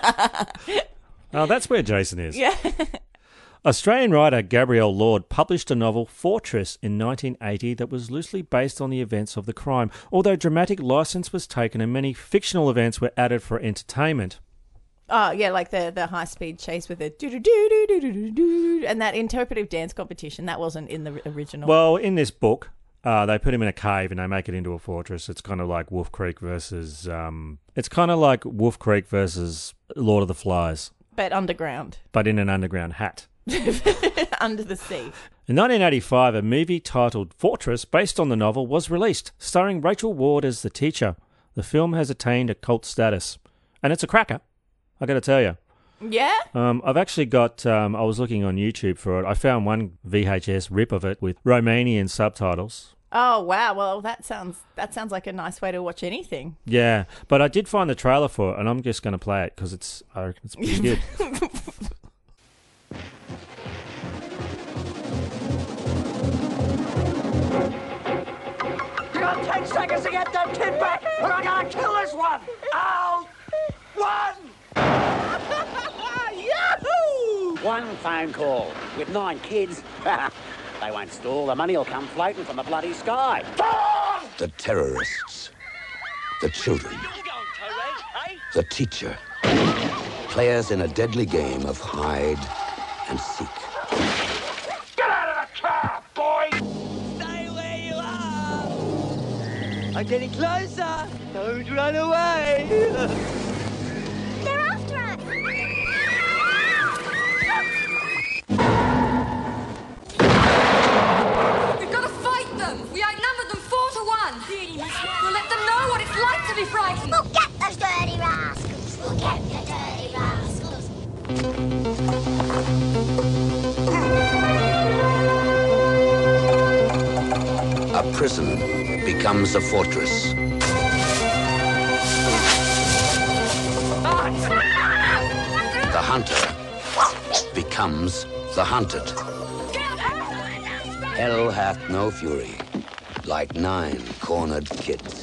Oh, that's where Jason is. Yeah. Australian writer Gabrielle Lord published a novel, Fortress, in nineteen eighty that was loosely based on the events of the crime, although dramatic licence was taken and many fictional events were added for entertainment. Oh, yeah, like the, the high-speed chase with the do-do-do-do-do-do-do, and that interpretive dance competition, that wasn't in the original. Well, in this book, uh, they put him in a cave and they make it into a fortress. It's kind of like Wolf Creek versus... Um, it's kind of like Wolf Creek versus Lord of the Flies. But underground. But in an underground hat. Under the sea. In nineteen eighty-five, a movie titled Fortress, based on the novel, was released, starring Rachel Ward as the teacher. The film has attained a cult status. And it's a cracker, I got to tell you. Yeah? Um, I've actually got, um, I was looking on YouTube for it. I found one V H S rip of it with Romanian subtitles. Oh, wow. Well, that sounds that sounds like a nice way to watch anything. Yeah, but I did find the trailer for it, and I'm just going to play it because it's, I reckon it's pretty good. Ten seconds to get that kid back, or I'm gonna kill this one! Out! One! Yahoo! One phone call with nine kids. They won't stall. The money will come floating from the bloody sky. The terrorists. The children. The teacher. Players in a deadly game of hide and seek. Get out of the car, boy! Stay where you are! I'm getting closer. Don't run away. They're after us. We've got to fight them. We outnumber them four to one. We'll let them know what it's like to be frightened. We'll get those dirty rascals. We'll get the dirty rascals. A prison becomes a fortress. The hunter becomes the hunted. Hell hath no fury like nine cornered kids.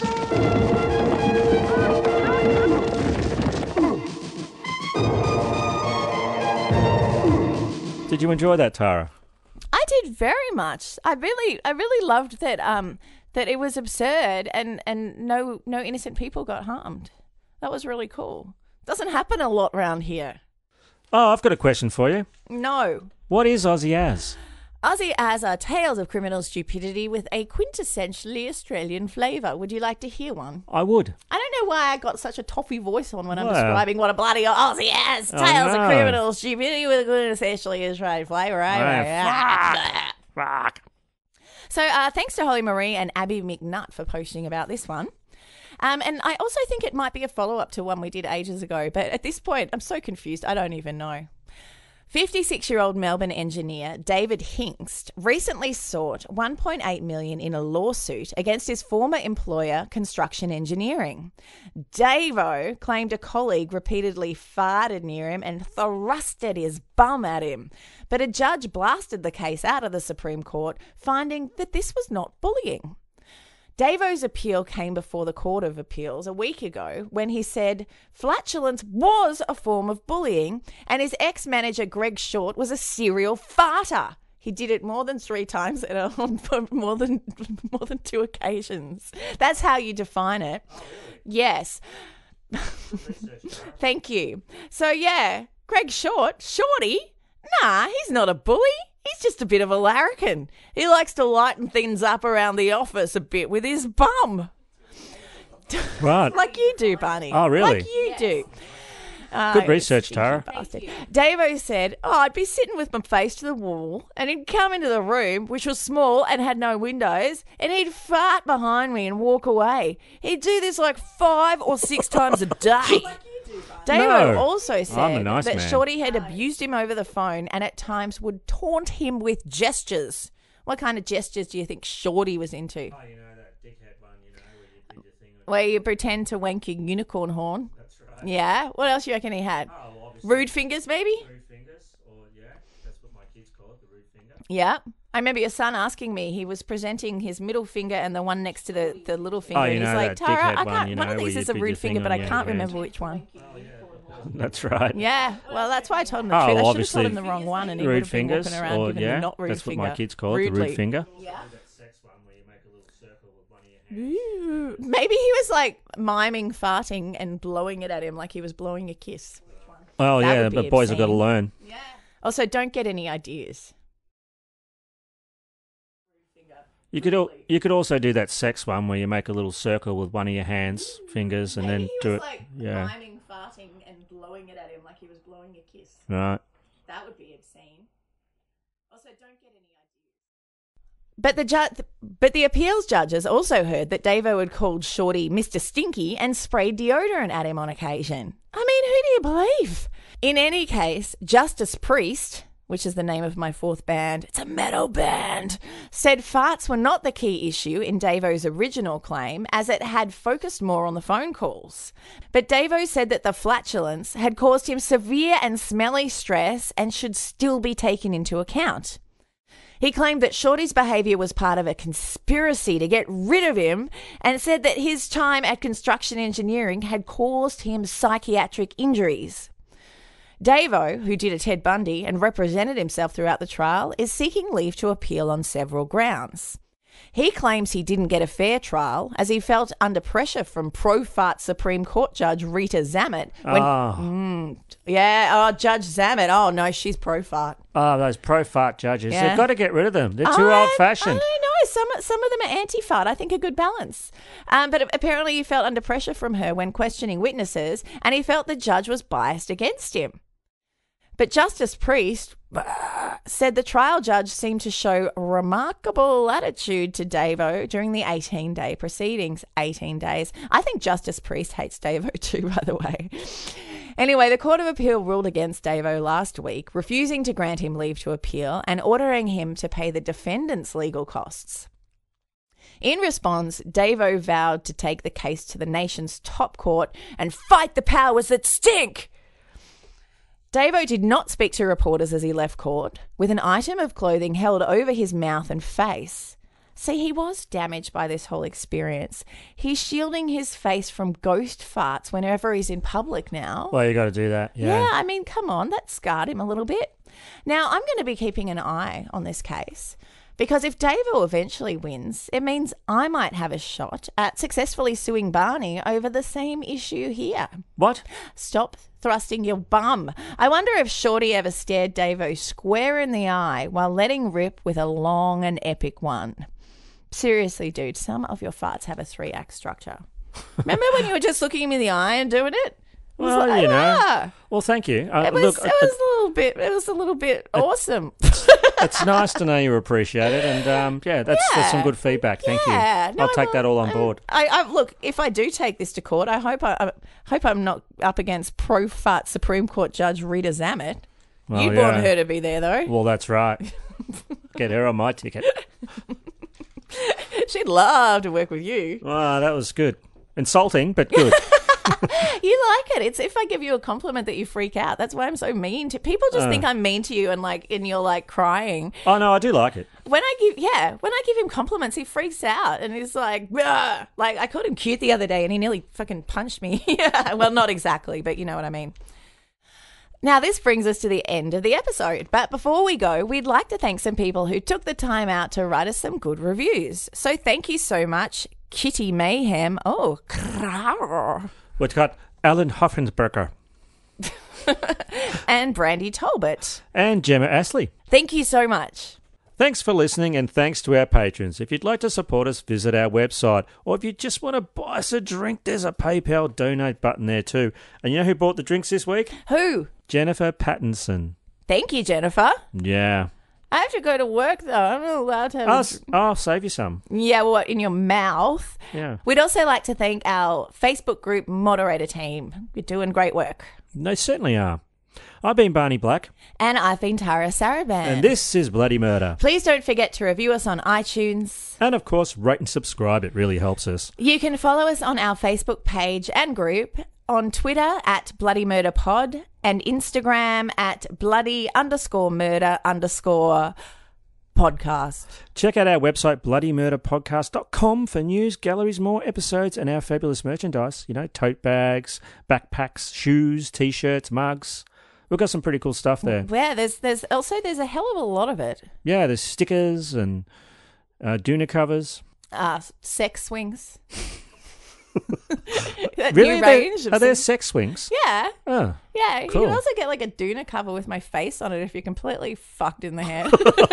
Did you enjoy that, Tara? I did very much. I really, I really loved that. Um, that it was absurd and, and no no innocent people got harmed. That was really cool. Doesn't happen a lot around here. Oh, I've got a question for you. No. What is Aussie As? Aussie As are tales of criminal stupidity with a quintessentially Australian flavour. Would you like to hear one? I would. I don't know why I got such a toffy voice on when I'm Well. describing what a bloody Aussie As Oh, tales no. of criminal stupidity with a quintessentially Australian flavour. Right? Fuck. So uh, thanks to Holly Marie and Abby McNutt for posting about this one. Um, and I also think it might be a follow-up to one we did ages ago, but at this point, I'm so confused, I don't even know. fifty-six-year-old Melbourne engineer David Hinkst recently sought one point eight million dollars in a lawsuit against his former employer, Construction Engineering. Davo claimed a colleague repeatedly farted near him and thrusted his bum at him, but a judge blasted the case out of the Supreme Court, finding that this was not bullying. Davo's appeal came before the Court of Appeals a week ago when he said flatulence was a form of bullying and his ex-manager Greg Short was a serial farter. He did it more than three times and on more than more than two occasions. That's how you define it. Oh, really? Yes. Thank you. So yeah, Greg Short, Shorty, nah, he's not a bully. He's just a bit of a larrikin. He likes to lighten things up around the office a bit with his bum. Right. Like you do, Barney. Oh, really? Like you yes. do. Uh, Good research, Tara. Davo said, oh, I'd be sitting with my face to the wall and he'd come into the room, which was small and had no windows, and he'd fart behind me and walk away. He'd do this like five or six times a day. Davo no, also said nice that man. Shorty had abused him over the phone and at times would taunt him with gestures. What kind of gestures do you think Shorty was into? Oh, you know, that dickhead one, you know, where you did your thing. Where you pretend to wank your unicorn horn. That's right. Yeah? What else do you reckon he had? Oh, well, rude fingers, maybe? Rude fingers, or yeah, that's what my kids call it, the rude finger. Yeah. I remember your son asking me, he was presenting his middle finger and the one next to the, the little finger. Oh, you and he's know like, that Tara, dickhead I can't, one, you one know, of these where is you a did rude your finger, thing but I on your can't hand. remember which one. That's right. Yeah, well, that's why I told him the Oh, truth. well, I should have told him the obviously, wrong one and he rude would have been fingers, walking around or giving yeah, the not rude that's finger. what my kids call it, the Rudely. rude finger. Yeah. Ooh, maybe he was like miming farting and blowing it at him like he was blowing a kiss. Oh, That yeah, would be but boys have got to obscene. learn. Yeah. Also, don't get any ideas. You could al- you could also do that sex one where you make a little circle with one of your hands, fingers, and Maybe then he do was it. like Yeah, miming farting and blowing it at him like he was blowing a kiss. right. That would be obscene. Also, don't get any ideas. But the ju- but the appeals judges also heard that Davo had called Shorty Mister Stinky and sprayed deodorant at him on occasion. I mean, who do you believe? In any case, Justice Priest, which is the name of my fourth band, it's a metal band, said farts were not the key issue in Davo's original claim, as it had focused more on the phone calls. But Davo said that the flatulence had caused him severe and smelly stress and should still be taken into account. He claimed that Shorty's behaviour was part of a conspiracy to get rid of him and said that his time at Construction Engineering had caused him psychiatric injuries. Davo, who did a Ted Bundy and represented himself throughout the trial, is seeking leave to appeal on several grounds. He claims he didn't get a fair trial as he felt under pressure from pro-fart Supreme Court Judge Rita Zammit. When, Oh. Mm, yeah, oh, Judge Zammit. Oh, no, she's pro-fart. Oh, those pro-fart judges. Yeah. They've got to get rid of them. They're too I- old-fashioned. I don't know. Some, some of them are anti-fart. I think a good balance. Um, but apparently he felt under pressure from her when questioning witnesses, and he felt the judge was biased against him. But Justice Priest said the trial judge seemed to show remarkable attitude to Davo during the eighteen-day proceedings. eighteen days. I think Justice Priest hates Davo too, by the way. Anyway, the Court of Appeal ruled against Davo last week, refusing to grant him leave to appeal and ordering him to pay the defendant's legal costs. In response, Davo vowed to take the case to the nation's top court and fight the powers that stink. Davo did not speak to reporters as he left court, with an item of clothing held over his mouth and face. See, he was damaged by this whole experience. He's shielding his face from ghost farts whenever he's in public now. Well, you got to do that. Yeah. Yeah, I mean, come on, that scarred him a little bit. Now, I'm going to be keeping an eye on this case because if Davo eventually wins, it means I might have a shot at successfully suing Barney over the same issue here. What? Stop thrusting your bum. I wonder if Shorty ever stared Davo square in the eye while letting rip with a long and epic one. Seriously, dude, some of your farts have a three-act structure. Remember when you were just looking him in the eye and doing it? Well, like, you know. ah. Well, thank you. Uh, It was, look, it was a little bit. It was a little bit awesome. it's nice to know you appreciate it, and um, yeah, that's, that's some Yeah. good feedback. Thank Yeah. you. No, I'll take I'm- that all on I'm- board. I, I look. If I do take this to court, I hope I, I hope I'm not up against pro-fart Supreme Court Judge Rita Zammit. Well, You'd yeah. want her to be there, though. Well, that's right. Get her on my ticket. She'd love to work with you. Ah, that was good. Insulting, but good. You like it. It's if I give you a compliment that you freak out. That's why I'm so mean to people. Just Oh. think I'm mean to you, and like, and you're like crying. Oh no, I do like it. When I give, yeah, when I give him compliments, he freaks out and he's like, "Rah!" Like I called him cute the other day, and he nearly fucking punched me. Yeah, well, not exactly, but you know what I mean. Now, this brings us to the end of the episode. But before we go, we'd like to thank some people who took the time out to write us some good reviews. So thank you so much, Kitty Mayhem. Oh, crrr. We've got Alan Hoffensberger And Brandy Talbot. and Gemma Astley. Thank you so much. Thanks for listening, and thanks to our patrons. If you'd like to support us, visit our website. Or if you just want to buy us a drink, there's a PayPal donate button there too. And you know who bought the drinks this week? Who? Jennifer Pattinson. Thank you, Jennifer. Yeah. I have to go to work, though. I'm not allowed to have I'll, a s- I'll save you some. Yeah, what, in your mouth? Yeah. We'd also like to thank our Facebook group moderator team. You're doing great work. They certainly are. I've been Barney Black. And I've been Tara Saraban. And this is Bloody Murder. Please don't forget to review us on iTunes. And of course, rate and subscribe. It really helps us. You can follow us on our Facebook page and group, on Twitter at Bloody Murder Pod, and Instagram at bloody underscore murder underscore podcast. Check out our website, bloody murder podcast dot com, for news, galleries, more episodes, and our fabulous merchandise. You know, tote bags, backpacks, shoes, T-shirts, mugs. We've got some pretty cool stuff there. Yeah, there's there's also there's a hell of a lot of it. Yeah, there's stickers and uh, Duna covers. Uh, sex swings. That Really? new There- range of are there things. sex swings? Yeah. Oh, Yeah, you cool. can also get like a Duna cover with my face on it if you're completely fucked in the head.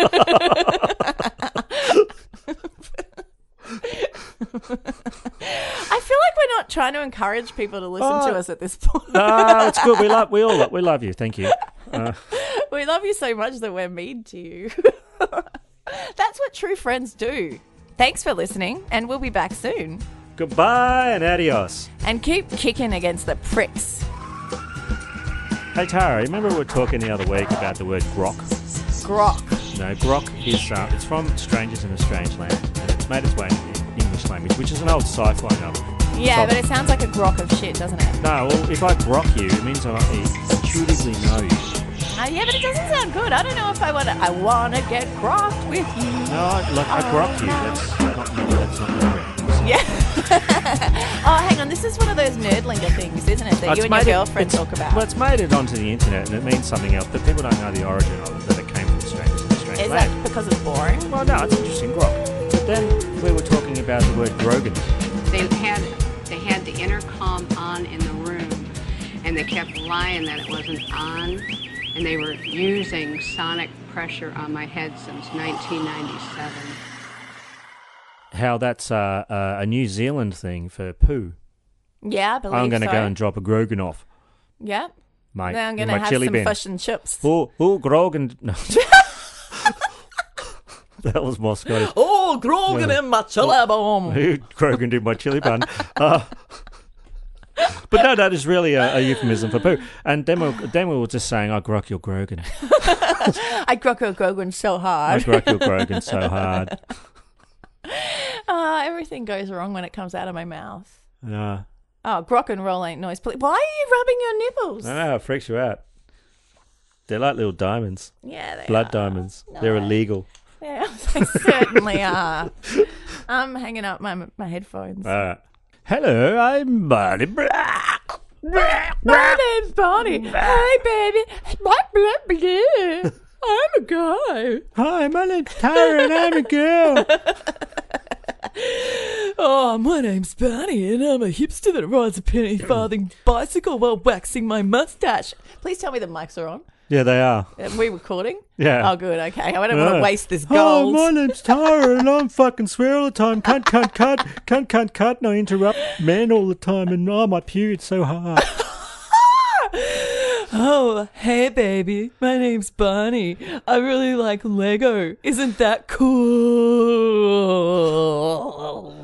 I feel like we're not trying to encourage people to listen Oh. to us at this point. No, it's good. We love, we all, we love you. Thank you. Uh, We love you so much that we're mean to you. That's what true friends do. Thanks for listening, and we'll be back soon. goodbye and adios. And keep kicking against the pricks. Hey Tara, remember we were talking the other week about the word grok? Grok. No, grok is uh, it's from Strangers in a Strange Land, and it's made its way into the English language, which is an old sci-fi novel. Yeah, So- but it sounds like a grok of shit, doesn't it? No, well, if I grok you, it means I intuitively know you. Uh, yeah, but it doesn't sound good. I don't know if I want to. I want to get grokked with you. No, I, like I grok you. That's not me. That's not correct. Yeah. Oh, hang on. This is one of those nerdlinger things, isn't it? That It's you and your made it- girlfriend it's- talk about. Well, it's made it onto the internet, and it means something else, but people don't know the origin of it, that it came from Strangers in a Strange Is Land. that because it's boring? Well, no, it's interesting, grok. But then we were talking about the word grogan. They had they had the intercom on in the room, and they kept lying that it wasn't on, and they were using sonic pressure on my head since nineteen ninety-seven. How that's uh, uh, a New Zealand thing for poo. Yeah, I believe I'm going to so. go and drop a grogan off, Yeah. mate. Then I'm in going to my have chili some bin. fish and chips. Oh, oh, grogan. No. That was more Scottish. Oh, grogan Yeah. in my chili bomb. Who grogan in my chili bun? Uh, but no, that is really a, a euphemism for poo. And then we, then we were just saying, I grok your grogan. I grok your grogan so I hard. grok your grogan so hard. Uh, everything goes wrong when it comes out of my mouth. Uh, Oh, grok and roll ain't noise. Please. Why are you rubbing your nipples? I know, it freaks you out. They're like little diamonds. Yeah, they Blood are. diamonds. They're illegal. Yeah, they certainly are. I'm hanging up my my headphones. Uh, hello, I'm Barney Black. My name's Bonnie. Hi, baby. Blah, blah, blah. I'm a guy. Hi, my name's Tara and I'm a girl. Oh, my name's Barney, and I'm a hipster that rides a penny farthing bicycle while waxing my mustache. Please tell me the mics are on. Yeah, they are. Are we recording? Yeah. Oh, good. Okay. I don't want Yeah. to waste this Hi, gold. my name's Tara and I'm fucking swear all the time. Cunt, cunt, cunt, cunt, cunt, cunt, and I interrupt men all the time and oh, my period's so hard. Oh, hey, baby. My name's Barney. I really like Lego. Isn't that cool?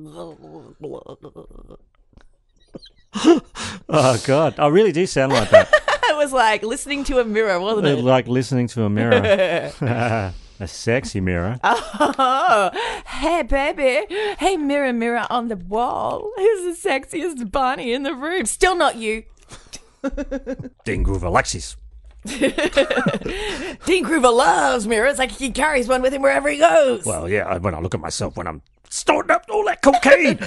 Oh, God. I really do sound like that. It was like listening to a mirror, wasn't it? Like listening to a mirror. A sexy mirror. Oh, hey, baby. Hey, mirror, mirror on the wall. Who's the sexiest Barney in the room? Still not you. Dean Groover, Alexis. Dean Groover loves mirrors. Like he carries one with him wherever he goes. Well, yeah, when I look at myself when I'm snorting up all that cocaine.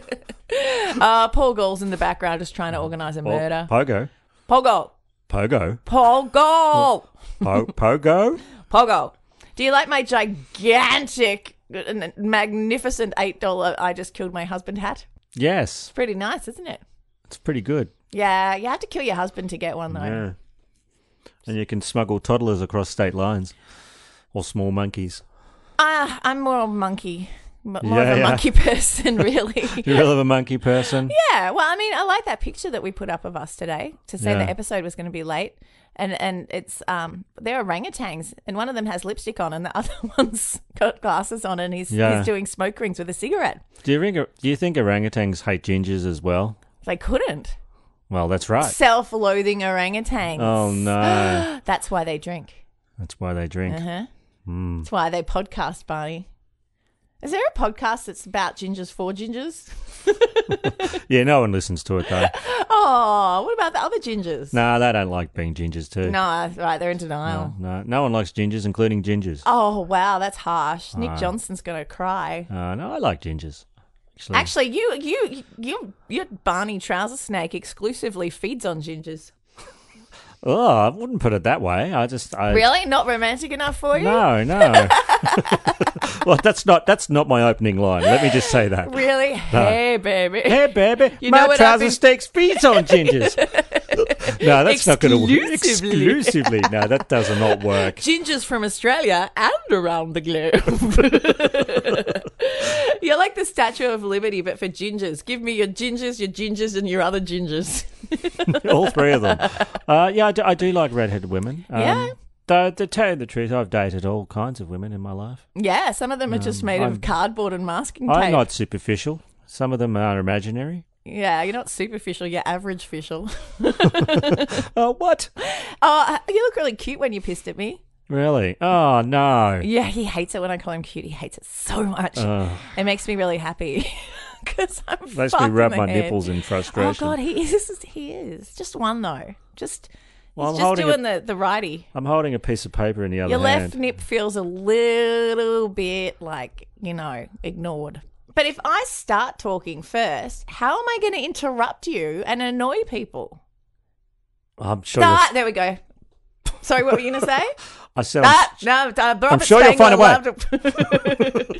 uh, Paul Gall's in the background just trying to organise a murder. Pogo. Pogo. Pogo. Pogo. Po- Pogo? Pogo. Do you like my gigantic, magnificent eight dollars I just killed my husband hat? Yes. It's pretty nice, isn't it? It's pretty good. Yeah, you had to kill your husband to get one, though. Yeah. And you can smuggle toddlers across state lines. Or small monkeys. Uh, I'm more of a monkey. More yeah, of a yeah. monkey person, really. You're really a monkey person? Yeah, well, I mean, I like that picture that we put up of us today to say Yeah. the episode was going to be late. And and it's um they're orangutans, and one of them has lipstick on, and the other one's got glasses on, and he's Yeah. he's doing smoke rings with a cigarette. Do you think, do you think orangutans hate gingers as well? They couldn't. Well, that's right. Self-loathing orangutans. Oh, no. That's why they drink. That's why they drink. Uh-huh. Mm. That's why they podcast, Barney. Is there a podcast that's about gingers for gingers? Yeah, no one listens to it, though. Oh, what about the other gingers? Nah, they don't like being gingers, too. No, right, they're in denial. No, no, no one likes gingers, including gingers. Oh, wow, that's harsh. Nick Ah. Johnson's going to cry. Uh, no, I like gingers. Actually, Actually, you, you, you, your Barney trouser snake exclusively feeds on gingers. oh, I wouldn't put it that way. I just, I Really? Not romantic enough for you? no, no. Well, that's not that's not my opening line. Let me just say that. Really? No. Hey, baby. Hey, baby. You know my what trouser I've been- steaks feeds on gingers. No, that's not going to work. Exclusively. Exclusively. No, that does not work. Gingers from Australia and around the globe. You're like the Statue of Liberty, but for gingers. Give me your gingers, your gingers, and your other gingers. All three of them. Uh, yeah, I do, I do like redheaded women. Um, Yeah. To, to tell you the truth, I've dated all kinds of women in my life. Yeah, some of them are just Um, made I'm- of cardboard and masking tape. I'm not superficial. Some of them are imaginary. Yeah, you're not superficial, you're average official. Oh, what? Oh, you look really cute when you pissed at me. Really? Oh, no. Yeah, he hates it when I call him cute. He hates it so much. Ugh. It makes me really happy because I'm Makes me fucked in rub the my head. nipples in frustration. Oh God, he is. He is just one though. Just Well, he's I'm just holding doing the the righty. I'm holding a piece of paper in the other Your hand. left nip feels a little bit like, you know, ignored. But if I start talking first, how am I going to interrupt you and annoy people? I'm sure. Start. You'll, There we go. Sorry, what were you going to say? I said. Ah, no, uh, I'm sure you'll find a way. way.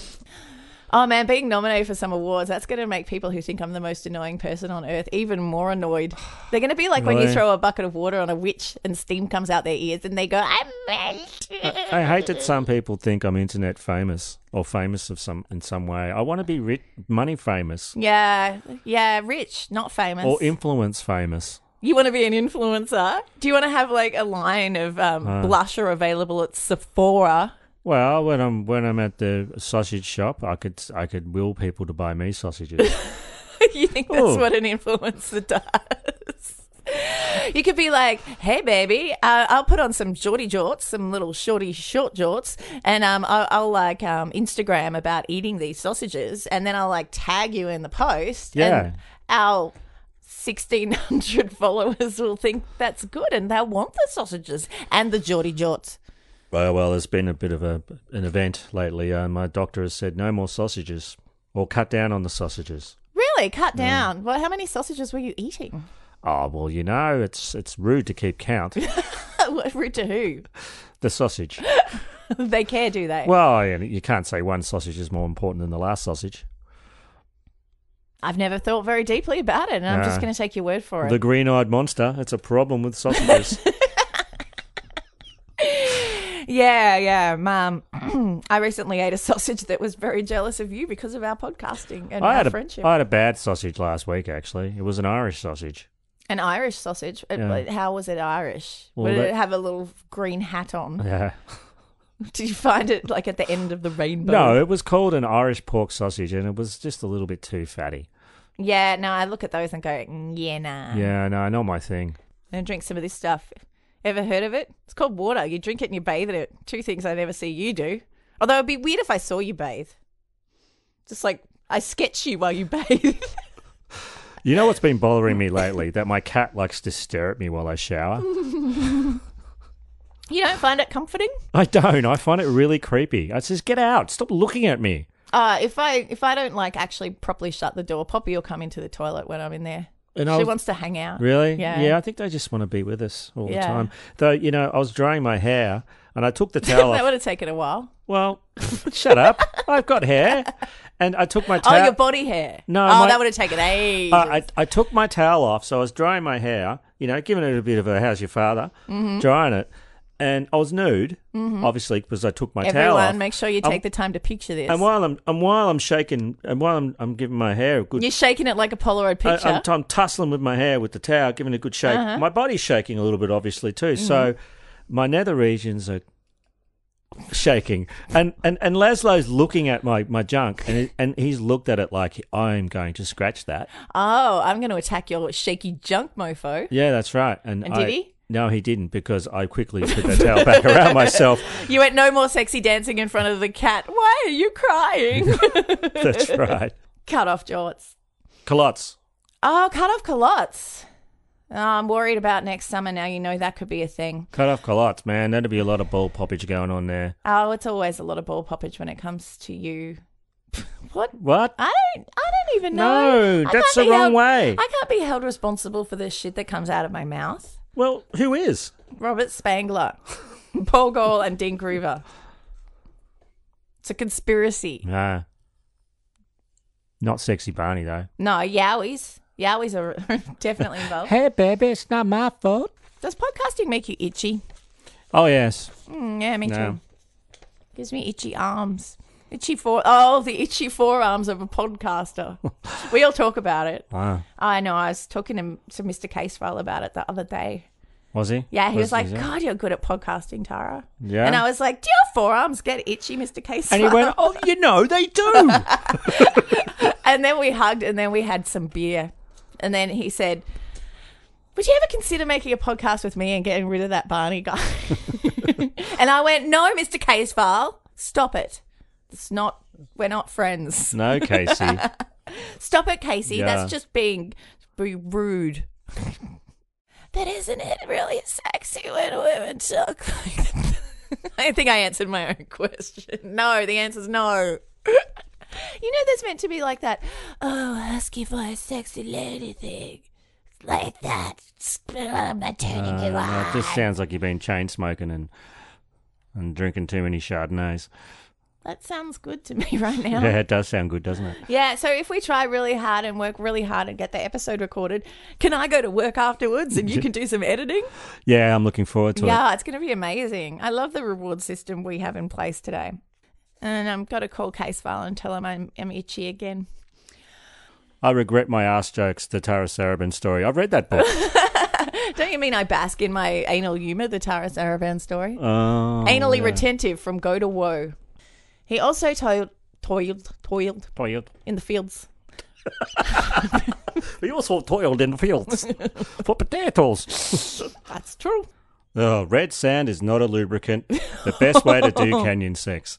Oh man, being nominated for some awards, that's going to make people who think I'm the most annoying person on earth even more annoyed. They're going to be like when you Really? throw a bucket of water on a witch and steam comes out their ears and they go, I'm melted. I, I hate that some people think I'm internet famous or famous of some in some way. I want to be rich, money famous Yeah, yeah, rich, not famous. or influence famous. You want to be an influencer? Do you want to have like a line of um, Uh. blusher available at Sephora? Well, when I'm when I'm at the sausage shop, I could I could will people to buy me sausages. You think that's Oh. what an influencer does? You could be like, hey, baby, uh, I'll put on some shorty jorts, some little shorty short jorts, and um, I'll, I'll like um, Instagram about eating these sausages, and then I'll like tag you in the post. Yeah. And our sixteen hundred followers will think that's good, and they'll want the sausages and the shorty jorts. Well, well, there's been a bit of a an event lately. Uh, my doctor has said no more sausages, or cut down on the sausages. Really? Cut down. Well, how many sausages were you eating? Oh well, you know, it's it's rude to keep count. What, rude to who? The sausage. They care, do they? Well, you you can't say one sausage is more important than the last sausage. I've never thought very deeply about it, and I'm just No. going to take your word for it. The green-eyed monster. It's a problem with sausages. Yeah, yeah, Mum. I recently ate a sausage that was very jealous of you because of our podcasting and I our had a friendship. I had a bad sausage last week. Actually, it was an Irish sausage. An Irish sausage? It- Yeah. How was it Irish? Well, Would that- it have a little green hat on? Yeah. Did you find it like at the end of the rainbow? No, it was called an Irish pork sausage, and it was just a little bit too fatty. Yeah, no, I look at those and go, "Mm, yeah, nah. Yeah, no, not my thing. And drink some of this stuff. Ever heard of it? It's called water. You drink it and you bathe in it. Two things I never see you do. Although it'd be weird if I saw you bathe. Just like I sketch you while you bathe. You know what's been bothering me lately? That my cat likes to stare at me while I shower. You don't find it comforting? I don't. I find it really creepy. I just get out. Stop looking at me. Uh, if I if I don't like actually properly shut the door, Poppy will come into the toilet when I'm in there. And she I was- wants to hang out. Really? Yeah. Yeah, I think they just want to be with us all Yeah. the time. Though, you know, I was drying my hair and I took the that towel off. would have taken a while. Well, shut up. I've got hair. And I took my Oh, towel. your body hair. No, Oh, my- that would have taken ages. Uh, I, I took my towel off, so I was drying my hair, you know, giving it a bit of a how's your father, Mhm. drying it. And I was nude, Mhm. obviously, because I took my Everyone, towel off. make sure you Um, take the time to picture this. And while I'm and while I'm shaking, and while I'm, I'm giving my hair a good, You're shaking it like a Polaroid I, picture. I'm, I'm tussling with my hair with the towel, giving it a good shake. Uh-huh. My body's shaking a little bit, obviously too. So my nether regions are shaking, and and and Laszlo's looking at my my junk, and it, and he's looked at it like I'm going to scratch that. Oh, I'm going to attack your shaky junk, mofo. Yeah, that's right. And, And did I- he? No, he didn't, because I quickly put the towel back around myself. You went no more sexy dancing in front of the cat. Why are you crying? That's right. Cut off jorts. Culottes. Oh, cut off culottes. Oh, I'm worried about next summer now. You know that could be a thing. Cut off culottes, man. That'd be a lot of ball poppage going on there. Oh, it's always a lot of ball poppage when it comes to you. What? What? I don't. I don't even know. No, I that's can't the be wrong held- way. I can't be held responsible for the shit that comes out of my mouth. Well, who is? Robert Spangler, Paul Gall, and Dean Groover. It's a conspiracy. Nah. Not sexy Barney, though. No, Yowies. Yowies are definitely involved. Hey, baby, it's not my fault. Does podcasting make you itchy? Oh, yes. Mm, yeah, me No. too. Gives me itchy arms. Itchy fore. Oh, the itchy forearms of a podcaster. We all talk about it. Wow. I know. I was talking to, to Mister Casefile about it the other day. Was he? Yeah, he was, like, he- God, you're good at podcasting, Tara. Yeah. And I was like, do your forearms get itchy, Mister Casefile? And he went, oh, you know, they do. And then we hugged and then we had some beer. And then he said, would you ever consider making a podcast with me and getting rid of that Barney guy? And I went, no, Mister Casefile, stop it. It's not, we're not friends. No, Casey. Stop it, Casey. Yeah. That's just being, being rude. But isn't it really sexy when women talk like that? I think I answered my own question. No, the answer's no. You know, there's meant to be like that, oh, husky voice, sexy lady thing. It's like that. I'm not turning Uh, you no, on. it just sounds like you've been chain smoking and and drinking too many Chardonnays. That sounds good to me right now. Yeah, it does sound good, doesn't it? Yeah, so if we try really hard and work really hard and get the episode recorded, can I go to work afterwards and you can do some editing? Yeah, I'm looking forward to it. Yeah, it's going to be amazing. I love the reward system we have in place today. And I've got to call Casefile and tell him I'm, I'm itchy again. I regret my ass jokes, the Tara Sarabin story. I've read that book. Don't you mean I bask in my anal humour, the Tara Saravan story? Oh, Anally yeah. retentive from Go to Woe. He also toiled, toiled, toiled, Toiled. in the fields. He also toiled in the fields for potatoes. That's true. Oh, red sand is not a lubricant. The best way to do canyon sex.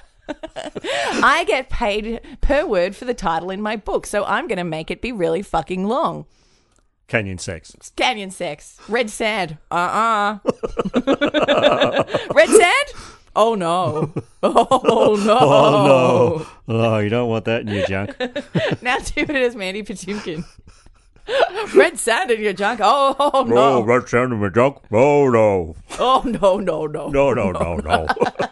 I get paid per word for the title in my book, so I'm going to make it be really fucking long. Canyon sex. It's canyon sex. Red sand. Uh-uh. Red sand? Oh, no. Oh, no. Oh, no. Oh, you don't want that in your junk. Now do it as Mandy Patinkin. Red sand in your junk? Oh, oh no. Oh, red sand in my junk? Oh, no. Oh, no, no, no. No, no, no, no.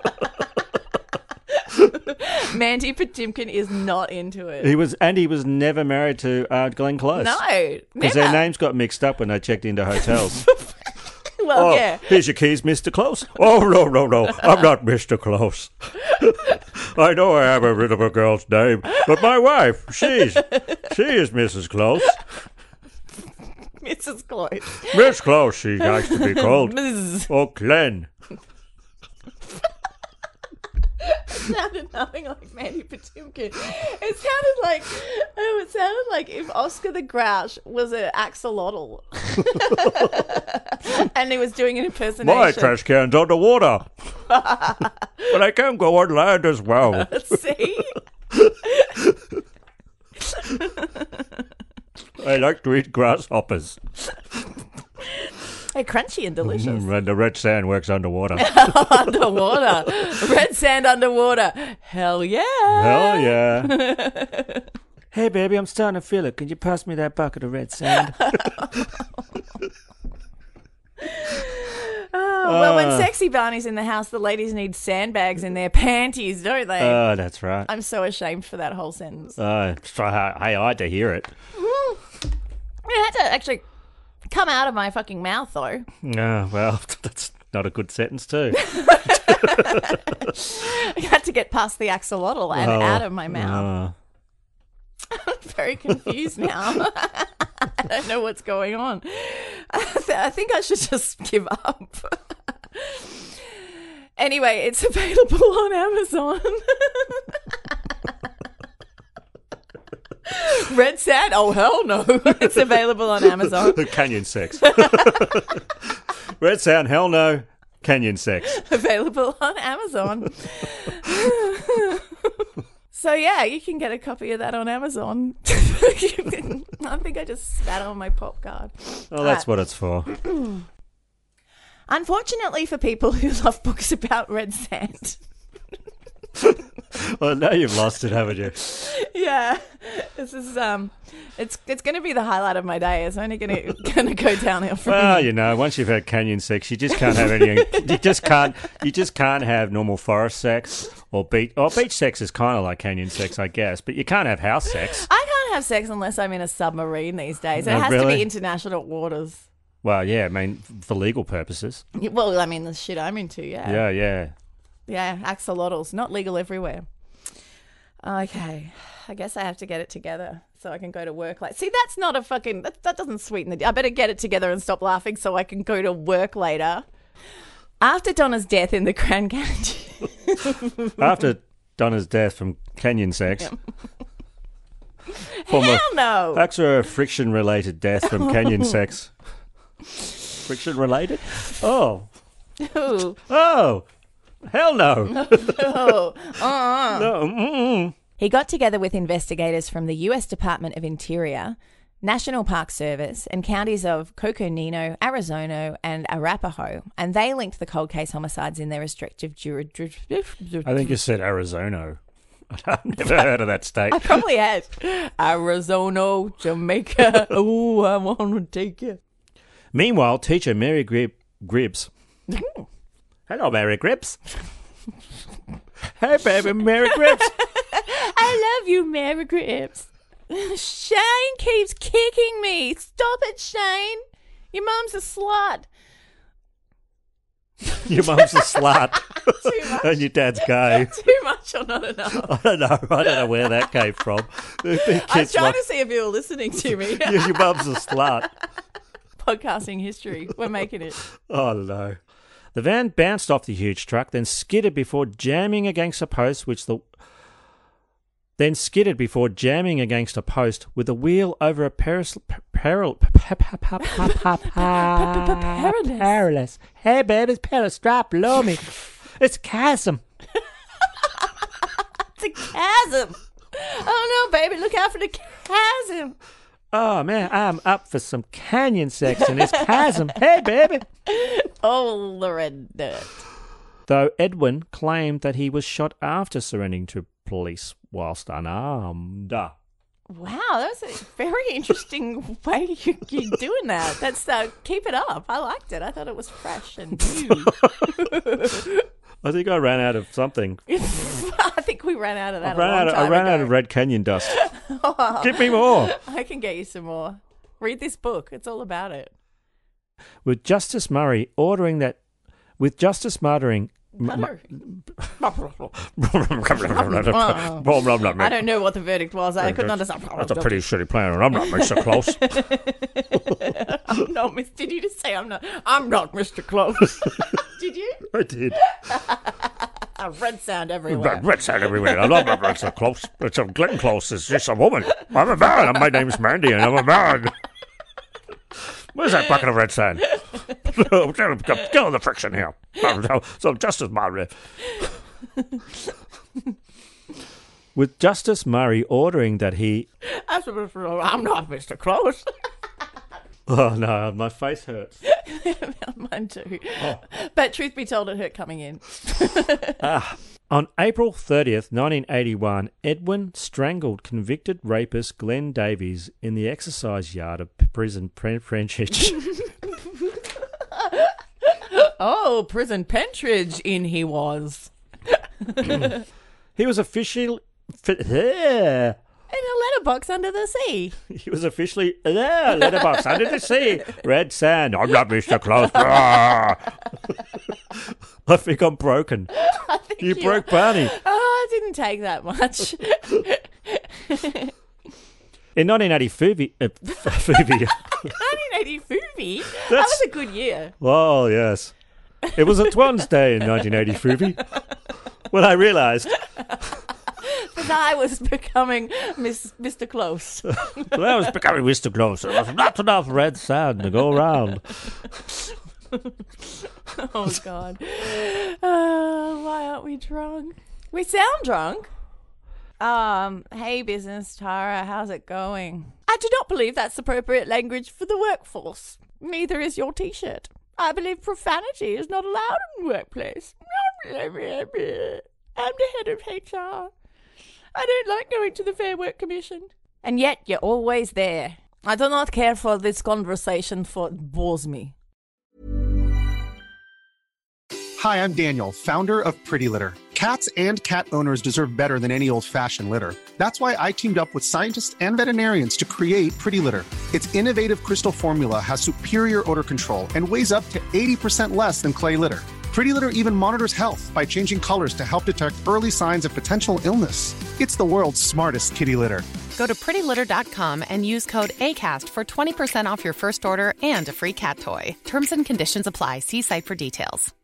Mandy Patinkin is not into it. He was, and he was never married to uh, Glenn Close. No, Because their never. names got mixed up when they checked into hotels. Well, oh, yeah. Here's your keys, Mister Close. Oh, no, no, no. I'm not Mister Close. I know I have a bit of a girl's name, but my wife, she's, she is Missus Close. Missus Close. Miss Close, she likes to be called. Miz Or Glenn. It sounded nothing like Mandy Patinkin. It sounded like oh, it sounded like if Oscar the Grouch was an axolotl, and he was doing an impersonation. My trash can's underwater, but I can go on land as well. See, I like to eat grasshoppers. They're crunchy and delicious. Mm, and the red sand works underwater. Underwater. Red sand underwater. Hell yeah. Hell yeah. Hey, baby, I'm starting to feel it. Can you pass me that bucket of red sand? Oh, well, when Uh. Sexy Barney's in the house, the ladies need sandbags in their panties, don't they? Oh, that's right. I'm so ashamed for that whole sentence. Uh, try, hey, I had to hear it. Mm. It had to actually come out of my fucking mouth, though. Oh, well, that's not a good sentence, too. I had to get past the axolotl and Oh, out of my mouth. uh. I'm very confused now. I don't know what's going on. I, th- I think I should just give up. Anyway, it's available on Amazon. Red Sand? Oh, hell no. It's available on Amazon. Canyon sex. Red Sand, hell no. Canyon sex. Available on Amazon. So, yeah, you can get a copy of that on Amazon. I think I just spat on my pop card. Oh, that's what it's for. Unfortunately for people who love books about red sand. Well, now you've lost it, haven't you? Yeah, this is um, it's it's going to be the highlight of my day. It's only going to going to go downhill from Well, here. you know, once you've had canyon sex, you just can't have any. You just can't. You just can't have normal forest sex or beach. Or beach sex is kind of like canyon sex, I guess. But you can't have house sex. I can't have sex unless I'm in a submarine these days. It Oh, has to really? be international waters. Well, yeah, I mean, for legal purposes. Yeah, well, I mean, the shit I'm into, yeah. Yeah, yeah. Yeah, axolotls, not legal everywhere. Okay, I guess I have to get it together so I can go to work. Like, see, that's not a fucking, that, that doesn't sweeten the deal. I better get it together and stop laughing so I can go to work later. After Donna's death in the Grand Canyon. After Donna's death from canyon sex. Yep. From Hell a, no. That's a friction-related death from canyon sex. Friction-related? Oh. Ooh. Oh. Hell no. Oh. Uh-uh. No. Mm-mm. He got together with investigators from the U S Department of Interior, National Park Service, and counties of Coconino, Arizona, and Arapahoe, and they linked the cold case homicides in their restrictive jurisdiction. I think you said Arizona. I've never heard of that state. I probably had. Arizona, Jamaica. Oh, I want to take you. Meanwhile, teacher Mary Grib- Gribbs. Hello, Mary Gribbs. Hey, baby, Mary Gribbs. I love you, Mary Gribbs. Shane keeps kicking me. Stop it, Shane. Your mum's a slut. Your mum's a slut. Too much. And your dad's gay. Too much or not enough? I don't know. I don't know where that came from. The, the I was kids trying like, to see if you were listening to me. your, your mum's a slut. Podcasting history. We're making it. Oh, no. The van bounced off the huge truck, then skidded before jamming against a post, which the then skidded before jamming against a post with a wheel over a perilous peril perilous. Hey, baby, it's perilous. Drop below me. It's a chasm. It's a chasm. Oh no, baby, look out for the chasm. Oh man, I'm up for some canyon sex in this chasm. Hey, baby. Oh, the red dirt. Though Edwin claimed that he was shot after surrendering to police whilst unarmed. Wow, that was a very interesting way you, you're doing that. That's uh, keep it up. I liked it. I thought it was fresh and new. I think I ran out of something. I think we ran out of that. I ran, a long out, of, time I ran ago. out of Red Canyon dust. Give me more. I can get you some more. Read this book. It's all about it. With Justice Murray ordering that, with Justice Murray, Butter. I don't know what the verdict was. I couldn't understand. That's a pretty shitty plan, and I'm not Mister Close. I'm not Miss. Did you just say I'm not? I'm not Mister Close. Did you? I did. A red sound everywhere. Red sound everywhere. I'm not Mister Close. It's a Glenn Close. It's just a woman. I'm a man. My name's Mandy, and I'm a man. Where's that bucket of red sand? Get on the friction here. So Justice Murray. With Justice Murray ordering that he... I'm not Mister Close. Oh, no, my face hurts. Mine too. Oh. But truth be told, it hurt coming in. ah. On April thirtieth, nineteen eighty-one, Edwin strangled convicted rapist Glenn Davies in the exercise yard of prison Pentridge. Oh, prison Pentridge in he was. He was officially... Yeah. In a letterbox under the sea. He was officially there, letterbox under the sea. Red sand. I'm not Mister Close. I think I'm broken. Think you, you broke Barney. Oh, it didn't take that much. In nineteen eighty, Foovie... Uh, Foovie. nineteen eighty, Foovie? That was a good year. Oh, yes. It was a Twan's Day in nineteen eighty, Foovie. When I realised... But I was becoming Miss, Mister Close. When I was becoming Mister Close, there was not enough red sand to go around. Oh, God. Uh, why aren't we drunk? We sound drunk. Um, hey, business, Tara, how's it going? I do not believe that's appropriate language for the workforce. Neither is your T-shirt. I believe profanity is not allowed in the workplace. I'm the head of H R. I don't like going to the Fair Work Commission. And yet you're always there. I do not care for this conversation, for it bores me. Hi, I'm Daniel, founder of Pretty Litter. Cats and cat owners deserve better than any old-fashioned litter. That's why I teamed up with scientists and veterinarians to create Pretty Litter. Its innovative crystal formula has superior odor control and weighs up to eighty percent less than clay litter. Pretty Litter even monitors health by changing colors to help detect early signs of potential illness. It's the world's smartest kitty litter. Go to pretty litter dot com and use code ACAST for twenty percent off your first order and a free cat toy. Terms and conditions apply. See site for details.